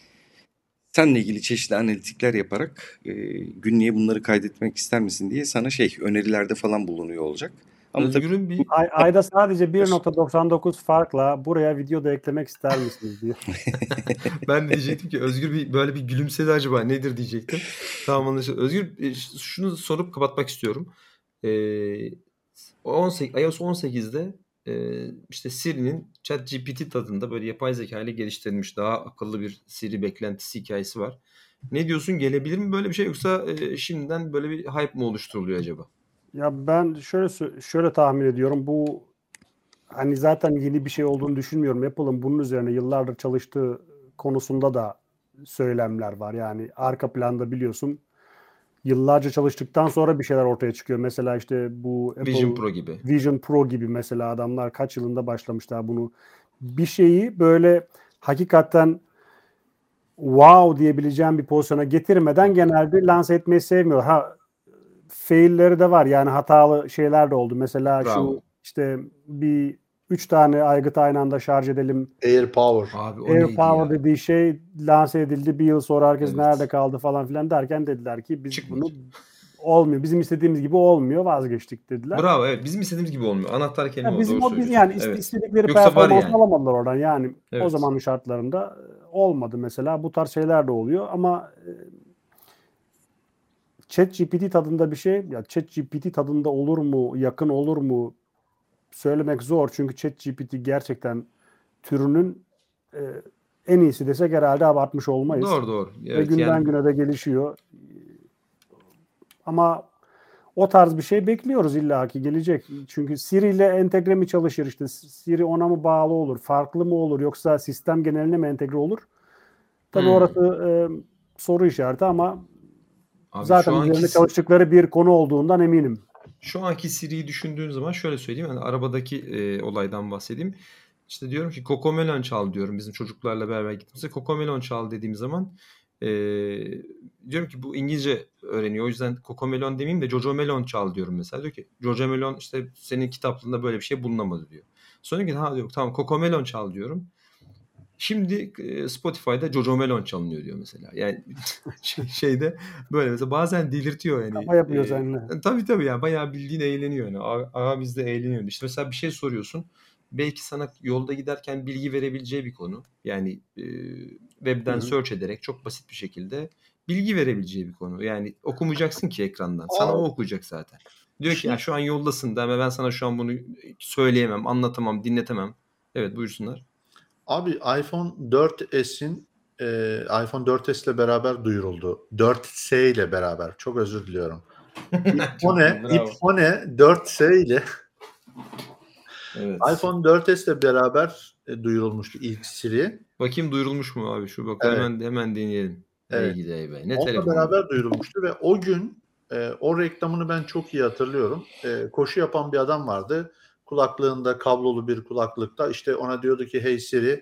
Speaker 3: seninle ilgili çeşitli analitikler yaparak e, günlüğe bunları kaydetmek ister misin diye sana şey önerilerde falan bulunuyor olacak. Ama tabii
Speaker 1: Özgür'ün bir
Speaker 4: Ay, ayda sadece bir nokta doksan dokuz farkla buraya video da eklemek ister misiniz diyor.
Speaker 1: ben de diyecektim ki Özgür bir böyle bir gülümsedi acaba nedir diyecektim. Tamam anlaşıldı. Özgür e, ş- şunu sorup kapatmak istiyorum. Ee, on sekiz, iOS on sekizde e, işte Siri'nin ChatGPT tadında böyle yapay zeka ile geliştirilmiş daha akıllı bir Siri beklentisi hikayesi var. Ne diyorsun, gelebilir mi böyle bir şey yoksa e, şimdiden böyle bir hype mi oluşturuluyor acaba?
Speaker 4: Ya ben şöyle sö- şöyle tahmin ediyorum. Bu hani zaten yeni bir şey olduğunu düşünmüyorum. Apple'ın bunun üzerine yıllardır çalıştığı konusunda da söylemler var. Yani arka planda biliyorsun yıllarca çalıştıktan sonra bir şeyler ortaya çıkıyor. Mesela işte bu
Speaker 1: Vision
Speaker 4: Apple
Speaker 1: Pro gibi.
Speaker 4: Vision Pro gibi mesela adamlar kaç yılında başlamışlar bunu. Bir şeyi böyle hakikaten wow diyebileceğim bir pozisyona getirmeden genelde lanse etmeyi sevmiyor. Ha failleri de var yani hatalı şeyler de oldu. Mesela şu
Speaker 1: Bravo.
Speaker 4: işte bir üç tane aygıt aynı anda şarj edelim.
Speaker 2: Air Power.
Speaker 1: Abi o
Speaker 4: Air
Speaker 1: neydi ya?
Speaker 4: Power dediği şey lanse edildi. Bir yıl sonra herkes
Speaker 1: Evet.
Speaker 4: nerede kaldı falan filan derken dediler ki biz
Speaker 1: Çıkmadı.
Speaker 4: bunu olmuyor. Bizim istediğimiz gibi olmuyor. Vazgeçtik dediler.
Speaker 1: Bravo, evet, bizim istediğimiz gibi olmuyor. Anahtar kelime
Speaker 4: Ya
Speaker 1: o,
Speaker 4: bizim
Speaker 1: doğru
Speaker 4: o biz
Speaker 1: söylüyorsun.
Speaker 4: yani iste-
Speaker 1: Evet.
Speaker 4: istedikleri
Speaker 1: Yoksa var
Speaker 4: performansı
Speaker 1: yani.
Speaker 4: alamadılar oradan. Yani o
Speaker 1: Evet.
Speaker 4: zamanın şartlarında e, olmadı mesela. Bu tarz şeyler de oluyor ama e, ChatGPT tadında bir şey ya ChatGPT tadında olur mu, yakın olur mu söylemek zor. Çünkü ChatGPT gerçekten türünün e, en iyisi desek herhalde abartmış olmayız.
Speaker 1: Doğru doğru.
Speaker 4: Ve
Speaker 1: Evet
Speaker 4: günden
Speaker 1: yani
Speaker 4: güne de gelişiyor. Ama o tarz bir şey bekliyoruz illaki gelecek. Çünkü Siri ile entegre mi çalışır işte Siri ona mı bağlı olur, farklı mı olur yoksa sistem geneline mi entegre olur? Tabii
Speaker 1: hmm.
Speaker 4: orası e, soru işareti ama
Speaker 1: Abi
Speaker 4: zaten
Speaker 1: şu anki
Speaker 4: üzerinde çalıştıkları bir konu olduğundan eminim.
Speaker 1: şu anki Siri'yi düşündüğün zaman şöyle söyleyeyim. Yani arabadaki e, olaydan bahsedeyim. İşte diyorum ki Cocomelon çal diyorum. Bizim çocuklarla beraber gittiğimizde Cocomelon çal dediğim zaman e, diyorum ki bu İngilizce öğreniyor. O yüzden Cocomelon demeyeyim de Jojomelon çal diyorum mesela. Diyor ki Jojomelon işte senin kitaplığında böyle bir şey bulunamadı diyor. Sonra diyor ki ha diyor tamam Cocomelon çal diyorum. Şimdi e, Spotify'da Jojomelon çalınıyor diyor mesela. Yani şey- şeyde böyle mesela bazen delirtiyor yani.
Speaker 4: Kafa yapıyor
Speaker 1: E,
Speaker 4: seninle.
Speaker 1: tabii tabii yani bayağı bildiğin eğleniyor yani. Aa, aa biz de eğleniyoruz. İşte mesela bir şey soruyorsun. Belki sana yolda giderken bilgi verebileceği bir konu. Yani e, webden
Speaker 2: Hı hı.
Speaker 1: search ederek çok basit bir şekilde bilgi verebileceği bir konu. Yani okumayacaksın ki ekrandan. Sana
Speaker 2: Aa,
Speaker 1: o okuyacak zaten. Diyor ki ya
Speaker 2: şey,
Speaker 1: şu an yoldasın da ama ben sana şu an bunu söyleyemem, anlatamam, dinletemem. Evet buyursunlar.
Speaker 2: abi iPhone dört S'in e, iPhone dört S ile beraber duyuruldu. dört S ile beraber. Çok özür diliyorum.
Speaker 1: Çok
Speaker 2: iPhone,
Speaker 1: iyi, bravo.
Speaker 2: iPhone dört S ile
Speaker 1: Evet.
Speaker 2: iPhone dört S ile beraber e, duyurulmuştu ilk Siri.
Speaker 1: Bakayım duyurulmuş mu abi? Şu bak
Speaker 2: Evet,
Speaker 1: hemen hemen deneyelim. Ey
Speaker 2: evet.
Speaker 1: gidi ey be. Ne
Speaker 2: Onunla
Speaker 1: telefon be.
Speaker 2: beraber duyurulmuştu ve o gün e, o reklamını ben çok iyi hatırlıyorum. E, koşu yapan bir adam vardı. Kulaklığında kablolu bir kulaklıkta işte ona diyordu ki hey Siri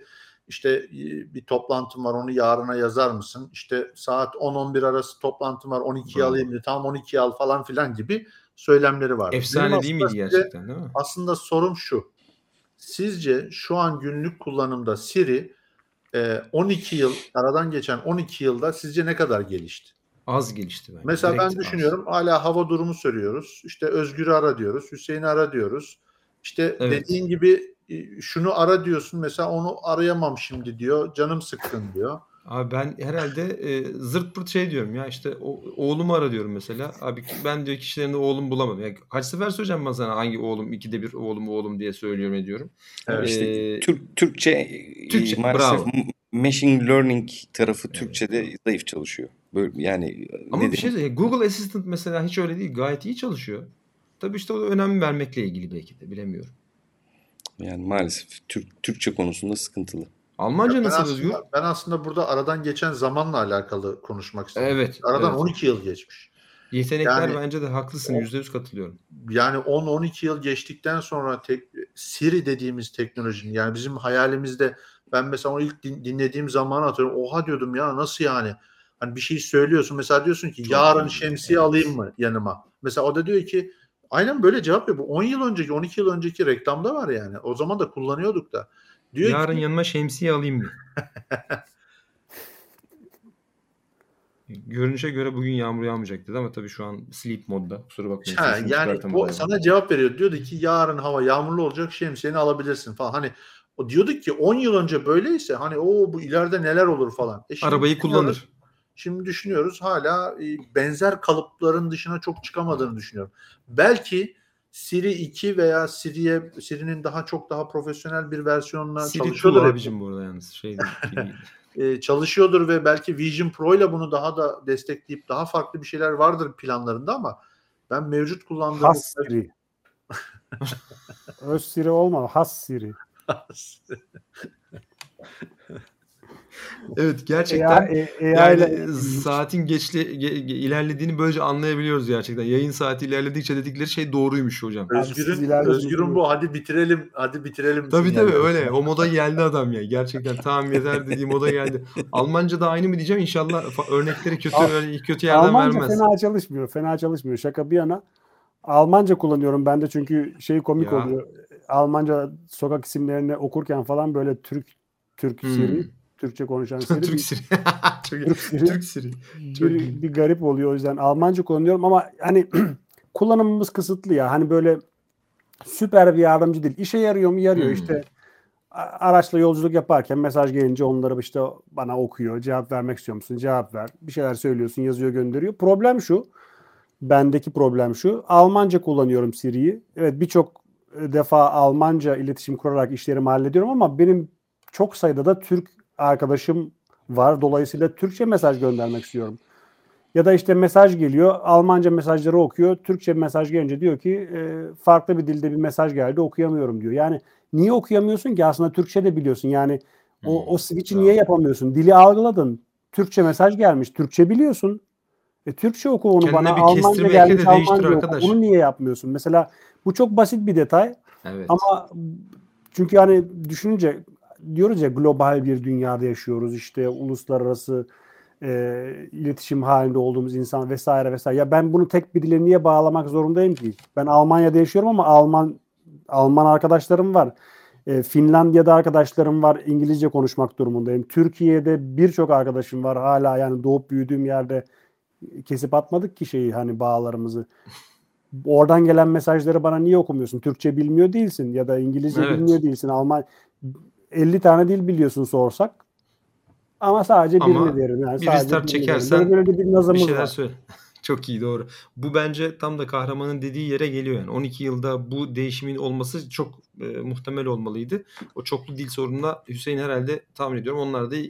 Speaker 2: İşte e, bir toplantım var, onu yarına yazar mısın? İşte saat on on bir arası toplantım var, on ikiye
Speaker 1: Bravo.
Speaker 2: alayım diye, tamam on ikiye al falan filan gibi söylemleri vardı. Benim
Speaker 1: Efsane değil
Speaker 2: aslında
Speaker 1: miydi
Speaker 2: size
Speaker 1: gerçekten, değil mi?
Speaker 2: aslında sorum şu. Sizce şu an günlük kullanımda Siri e, on iki yıl, aradan geçen on iki yılda sizce ne kadar gelişti?
Speaker 1: Az gelişti bence.
Speaker 2: Mesela
Speaker 1: Direkt
Speaker 2: ben
Speaker 1: az.
Speaker 2: düşünüyorum, hala hava durumu soruyoruz. İşte Özgür'ü ara diyoruz, Hüseyin'i ara diyoruz. İşte
Speaker 1: Evet.
Speaker 2: dediğin gibi e, şunu ara diyorsun, mesela onu arayamam şimdi diyor, canım sıkkın diyor.
Speaker 1: Abi ben herhalde e, zırt pırt şey diyorum ya, işte o, oğlumu ara diyorum mesela. Abi ben diyor kişilerinde oğlum bulamadım. Ya kaç sefer söyleyeceğim ben sana hangi oğlum, ikide bir oğlum oğlum diye söylüyorum ediyorum.
Speaker 2: Evet.
Speaker 3: İşte
Speaker 1: Ee,
Speaker 3: Türk Türkçe, e,
Speaker 1: Türkçe,
Speaker 3: maalesef
Speaker 1: bravo.
Speaker 3: m- machine learning tarafı
Speaker 1: Evet,
Speaker 3: Türkçe'de zayıf çalışıyor. Böyle yani
Speaker 1: Ama
Speaker 3: ne
Speaker 1: bir şey söyleyeyim. Google Assistant mesela hiç öyle değil. Gayet iyi çalışıyor. Tabii işte o da önem vermekle ilgili belki de, bilemiyorum.
Speaker 3: yani maalesef Türk Türkçe konusunda sıkıntılı.
Speaker 1: Almanca
Speaker 2: Ben
Speaker 1: nasıl Özgür?
Speaker 2: aslında, ben aslında burada aradan geçen zamanla alakalı konuşmak istedim.
Speaker 1: Evet,
Speaker 2: Aradan
Speaker 1: evet.
Speaker 2: on iki yıl geçmiş.
Speaker 1: Yetenekler
Speaker 2: Yani
Speaker 1: bence de haklısın.
Speaker 2: o-
Speaker 1: Yüzde yüz katılıyorum.
Speaker 2: Yani on on iki yıl geçtikten sonra tek, Siri dediğimiz teknolojinin, yani bizim hayalimizde, ben mesela onu ilk din- dinlediğim zaman hatırlıyorum. Oha diyordum ya, nasıl yani? Hani bir şey söylüyorsun, mesela diyorsun ki
Speaker 1: Çok
Speaker 2: yarın
Speaker 1: iyi,
Speaker 2: şemsiye
Speaker 1: evet.
Speaker 2: alayım mı yanıma? Mesela o da diyor ki aynen böyle cevap yapıyor. Bu on yıl önceki, on iki yıl önceki reklamda var yani. O zaman da kullanıyorduk da. Diyor
Speaker 1: Yarın
Speaker 2: ki
Speaker 1: yanıma şemsiye alayım mı? Görünüşe göre bugün yağmur yağmayacak dedi ama tabii şu an sleep modda. Kusura bakmayın.
Speaker 2: ha,
Speaker 1: Sesini
Speaker 2: yani
Speaker 1: çıkartamadı
Speaker 2: o
Speaker 1: hayvan.
Speaker 2: sana cevap veriyor. Diyordu ki yarın hava yağmurlu olacak, şemsiyeni alabilirsin falan. Hani o diyorduk ki on yıl önce böyleyse hani o bu ileride neler olur falan. E şimdi
Speaker 1: Arabayı
Speaker 2: düşünüyoruz,
Speaker 1: kullanır.
Speaker 2: şimdi düşünüyoruz hala e, benzer kalıpların dışına çok çıkamadığını düşünüyorum. Belki Siri iki veya Siri'ye, Siri'nin daha çok daha profesyonel bir versiyonuna
Speaker 1: Siri iki
Speaker 2: çalışıyordur.
Speaker 1: abicim bu arada yalnız. Şey değil. iki değil.
Speaker 2: E, çalışıyordur ve belki Vision Pro ile bunu daha da destekleyip daha farklı bir şeyler vardır planlarında, ama ben mevcut kullandığımız
Speaker 4: Has Siri. Öz Siri olma. Has Siri.
Speaker 1: Evet, gerçekten
Speaker 4: A I, A I
Speaker 1: yani
Speaker 4: ile
Speaker 1: saatin geçli, ge- ge- ilerlediğini böylece anlayabiliyoruz gerçekten. Yayın saati ilerledikçe dedikleri şey doğruymuş hocam.
Speaker 4: Abi siz
Speaker 2: Özgür'ün
Speaker 4: ilerlediniz,
Speaker 2: Özgür'ün
Speaker 4: bilmiyorum.
Speaker 2: bu hadi bitirelim hadi bitirelim
Speaker 1: Tabii
Speaker 2: sinyali.
Speaker 1: tabii öyle. O moda geldi adam ya. Gerçekten tamam yeter dediği moda geldi. Almanca da aynı mı diyeceğim, inşallah fa- örnekleri kötü
Speaker 4: Al-
Speaker 1: öyle kötü yerden
Speaker 4: Almanca
Speaker 1: vermez.
Speaker 4: fena çalışmıyor. Fena çalışmıyor. Şaka bir yana. Almanca kullanıyorum ben de çünkü şey komik
Speaker 1: Ya.
Speaker 4: oluyor. Almanca sokak isimlerini okurken falan böyle Türk Türk
Speaker 1: Hmm.
Speaker 4: Siri, Türkçe konuşan Siri,
Speaker 1: Türk
Speaker 4: bir,
Speaker 1: Siri. Çok iyi.
Speaker 4: Türk Siri
Speaker 1: Türk Siri. Çok
Speaker 4: bir,
Speaker 1: iyi.
Speaker 4: bir garip oluyor. O yüzden Almanca kullanıyorum ama hani kullanımımız kısıtlı ya. Hani böyle süper bir yardımcı değil. İşe yarıyor mu? Yarıyor.
Speaker 1: Hmm.
Speaker 4: İşte a- araçla yolculuk yaparken mesaj gelince onları işte bana okuyor. Cevap vermek istiyor musun? Cevap ver. Bir şeyler söylüyorsun, yazıyor, gönderiyor. Problem şu. Bendeki problem şu. Almanca kullanıyorum Siri'yi. Evet, birçok defa Almanca iletişim kurarak işlerimi hallediyorum ama benim çok sayıda da Türk arkadaşım var. Dolayısıyla Türkçe mesaj göndermek istiyorum. Ya da işte mesaj geliyor, Almanca mesajları okuyor. Türkçe mesaj gelince diyor ki e, farklı bir dilde bir mesaj geldi, okuyamıyorum diyor. Yani niye okuyamıyorsun ki? Aslında Türkçe de biliyorsun. Yani o, o switch'i niye yapamıyorsun? Dili algıladın. Türkçe mesaj gelmiş, Türkçe biliyorsun. E, Türkçe oku onu
Speaker 1: Kendine
Speaker 4: bana.
Speaker 1: bir
Speaker 4: Almanca
Speaker 1: kestirme ekle
Speaker 4: gelmiş,
Speaker 1: de değiştir
Speaker 4: Almanca oku.
Speaker 1: arkadaş.
Speaker 4: Bunu niye yapmıyorsun? Mesela bu çok basit bir detay.
Speaker 1: Evet.
Speaker 4: Ama çünkü hani düşününce diyoruz ya, global bir dünyada yaşıyoruz. İşte uluslararası e, iletişim halinde olduğumuz insan vesaire vesaire. Ya ben bunu tek bir dile niye bağlamak zorundayım ki? Ben Almanya'da yaşıyorum ama Alman Alman arkadaşlarım var. E, Finlandiya'da arkadaşlarım var. İngilizce konuşmak durumundayım. Türkiye'de birçok arkadaşım var. Hala yani doğup büyüdüğüm yerde kesip atmadık ki şeyi, hani bağlarımızı. Oradan gelen mesajları bana niye okumuyorsun? Türkçe bilmiyor değilsin ya da İngilizce
Speaker 1: Evet.
Speaker 4: bilmiyor değilsin. Alman elli tane dil biliyorsun sorsak. Ama sadece
Speaker 1: Ama
Speaker 4: birini veririm. Yani
Speaker 1: bir
Speaker 4: sadece
Speaker 1: restart
Speaker 4: birini veririm.
Speaker 1: çekersen
Speaker 4: Böyle böyle bir
Speaker 1: bir
Speaker 4: nazımız
Speaker 1: şeyler
Speaker 4: var.
Speaker 1: söyle. Çok iyi, doğru. Bu bence tam da kahramanın dediği yere geliyor yani. on iki yılda bu değişimin olması çok e, muhtemel olmalıydı. O çoklu dil sorununa Hüseyin herhalde tahmin ediyorum. Onlar da e,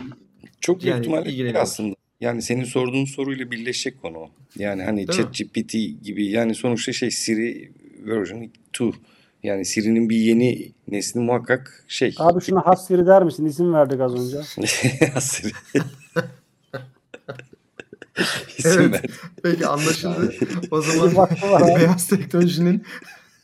Speaker 3: Çok büyük
Speaker 1: yani
Speaker 3: ihtimalle değil
Speaker 1: ilgileniyorlar.
Speaker 3: aslında. Yani senin sorduğun soruyla birleşecek konu o. Yani hani
Speaker 1: Değil mi?
Speaker 3: ChatGPT gibi, yani sonuçta şey Siri version iki. Yani Siri'nin bir yeni nesli muhakkak şey.
Speaker 4: Abi şuna has Siri der misin? İsim verdik az önce.
Speaker 3: Siri. İsim
Speaker 1: Evet.
Speaker 3: verdim.
Speaker 1: Peki anlaşıldı. O
Speaker 4: Bir
Speaker 1: zaman
Speaker 4: vakti var abi.
Speaker 1: beyaz teknolojinin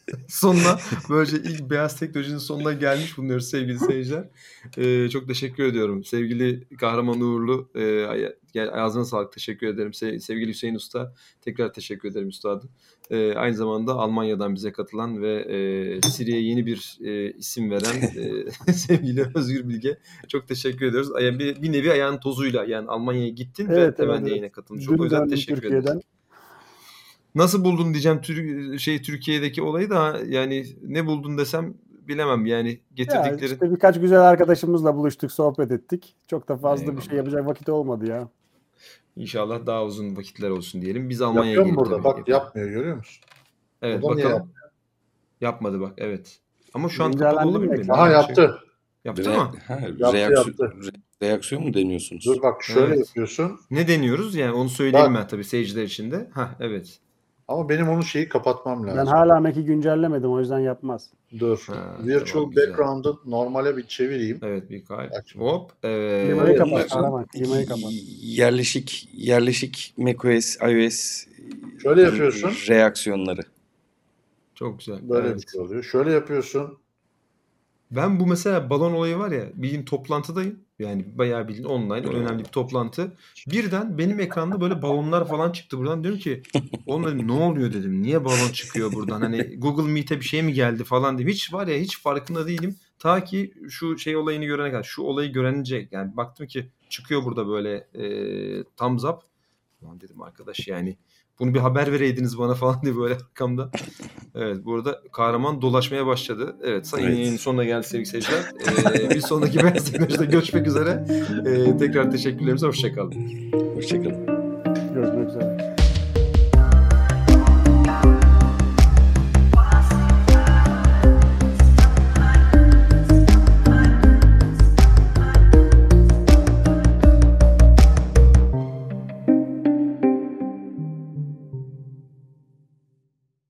Speaker 1: sonuna böylece ilk beyaz teknolojinin sonuna gelmiş bulunuyoruz sevgili seyirciler. Ee, çok teşekkür ediyorum. Sevgili Kahraman Uğurlu, e, ay- gel- ağzına sağlık, teşekkür ederim. Se- sevgili Hüseyin Usta, tekrar teşekkür ederim üstadım. Ee, aynı zamanda Almanya'dan bize katılan ve e, Siri'ye yeni bir e, isim veren e, sevgili Özgür Bilge. Çok teşekkür ediyoruz. Ay- Bir, bir nevi ayağın tozuyla yani Almanya'ya gittin
Speaker 4: Evet,
Speaker 1: ve hemen
Speaker 4: evet, evet.
Speaker 1: yayına katılmış oldun. O
Speaker 4: Dün
Speaker 1: yüzden
Speaker 4: döndüm
Speaker 1: teşekkür
Speaker 4: Türkiye'den.
Speaker 1: ederiz. Nasıl buldun diyeceğim Tür- şey Türkiye'deki olayı da yani ne buldun desem bilemem yani
Speaker 4: Ya
Speaker 1: getirdikleri.
Speaker 4: işte birkaç güzel arkadaşımızla buluştuk, sohbet ettik. Çok da fazla bir
Speaker 1: Eyvallah.
Speaker 4: şey yapacak vakit olmadı ya.
Speaker 1: İnşallah daha uzun vakitler olsun diyelim. Biz Almanya'ya
Speaker 2: Yapıyor mu
Speaker 1: gelip
Speaker 2: burada?
Speaker 1: tabii
Speaker 2: Bak
Speaker 1: yapalım.
Speaker 2: yapmıyor, görüyor musun?
Speaker 1: Evet
Speaker 2: O da niye
Speaker 1: bakalım.
Speaker 2: yapmıyor?
Speaker 1: Yapmadı bak evet. Ama şu an
Speaker 4: Güncellendi
Speaker 1: kapalı
Speaker 4: mi
Speaker 1: olabilir mi?
Speaker 4: ekran?
Speaker 2: Aha
Speaker 1: Öyle bir şey.
Speaker 2: yaptı.
Speaker 1: Yaptı
Speaker 3: Re-
Speaker 1: mı?
Speaker 3: ha,
Speaker 2: Yaptı,
Speaker 3: reaksiyon,
Speaker 2: yaptı.
Speaker 3: re- reaksiyon mu deniyorsunuz?
Speaker 2: Dur bak şöyle
Speaker 1: Evet.
Speaker 2: yapıyorsun.
Speaker 1: Ne deniyoruz yani onu söyleyelim
Speaker 2: Bak.
Speaker 1: ben tabii seyirciler için de. Ha evet.
Speaker 2: Ama benim onun şeyi kapatmam
Speaker 4: Ben
Speaker 2: lazım.
Speaker 4: hala Mac'i güncellemedim, o yüzden yapmaz.
Speaker 2: Dur.
Speaker 1: Ha,
Speaker 2: Virtual
Speaker 1: tamam, güzel.
Speaker 2: background'ı normale bir çevireyim.
Speaker 1: Evet bir kay.
Speaker 2: Bak şimdi.
Speaker 1: Hop. Evet.
Speaker 4: Klimayı kapat
Speaker 3: Bunlar
Speaker 4: Kahraman, klimayı kapat.
Speaker 3: yerleşik yerleşik macOS, iOS
Speaker 2: Şöyle yapıyorsun.
Speaker 3: reaksiyonları.
Speaker 1: Çok güzel.
Speaker 2: Böyle
Speaker 1: evet.
Speaker 2: bir şey oluyor. Şöyle yapıyorsun.
Speaker 1: Ben bu mesela balon olayı var ya bildiğin toplantıdayım. Yani bayağı bildiğin online
Speaker 3: Evet.
Speaker 1: önemli bir toplantı. Birden benim ekranda böyle balonlar falan çıktı buradan. Diyorum ki oğlum dedim, ne oluyor dedim. Niye balon çıkıyor buradan? Hani Google Meet'e bir şey mi geldi falan dedim. Hiç var ya hiç farkında değilim. Ta ki şu şey olayını görene kadar. Şu olayı görenince yani baktım ki çıkıyor burada böyle e, thumbs up. Ulan dedim arkadaş yani bunu bir haber vereydiniz bana falan diye böyle arkamda. Evet bu arada kahraman dolaşmaya başladı. Evet sayın
Speaker 3: Evet.
Speaker 1: yayının sonuna geldi sevgili seyirciler. Ee, bir sonraki Beyaz Teknoloji'de görüşmek üzere. Ee, tekrar teşekkürlerimize hoşçakalın.
Speaker 3: Hoşçakalın.
Speaker 4: Görüşmek üzere.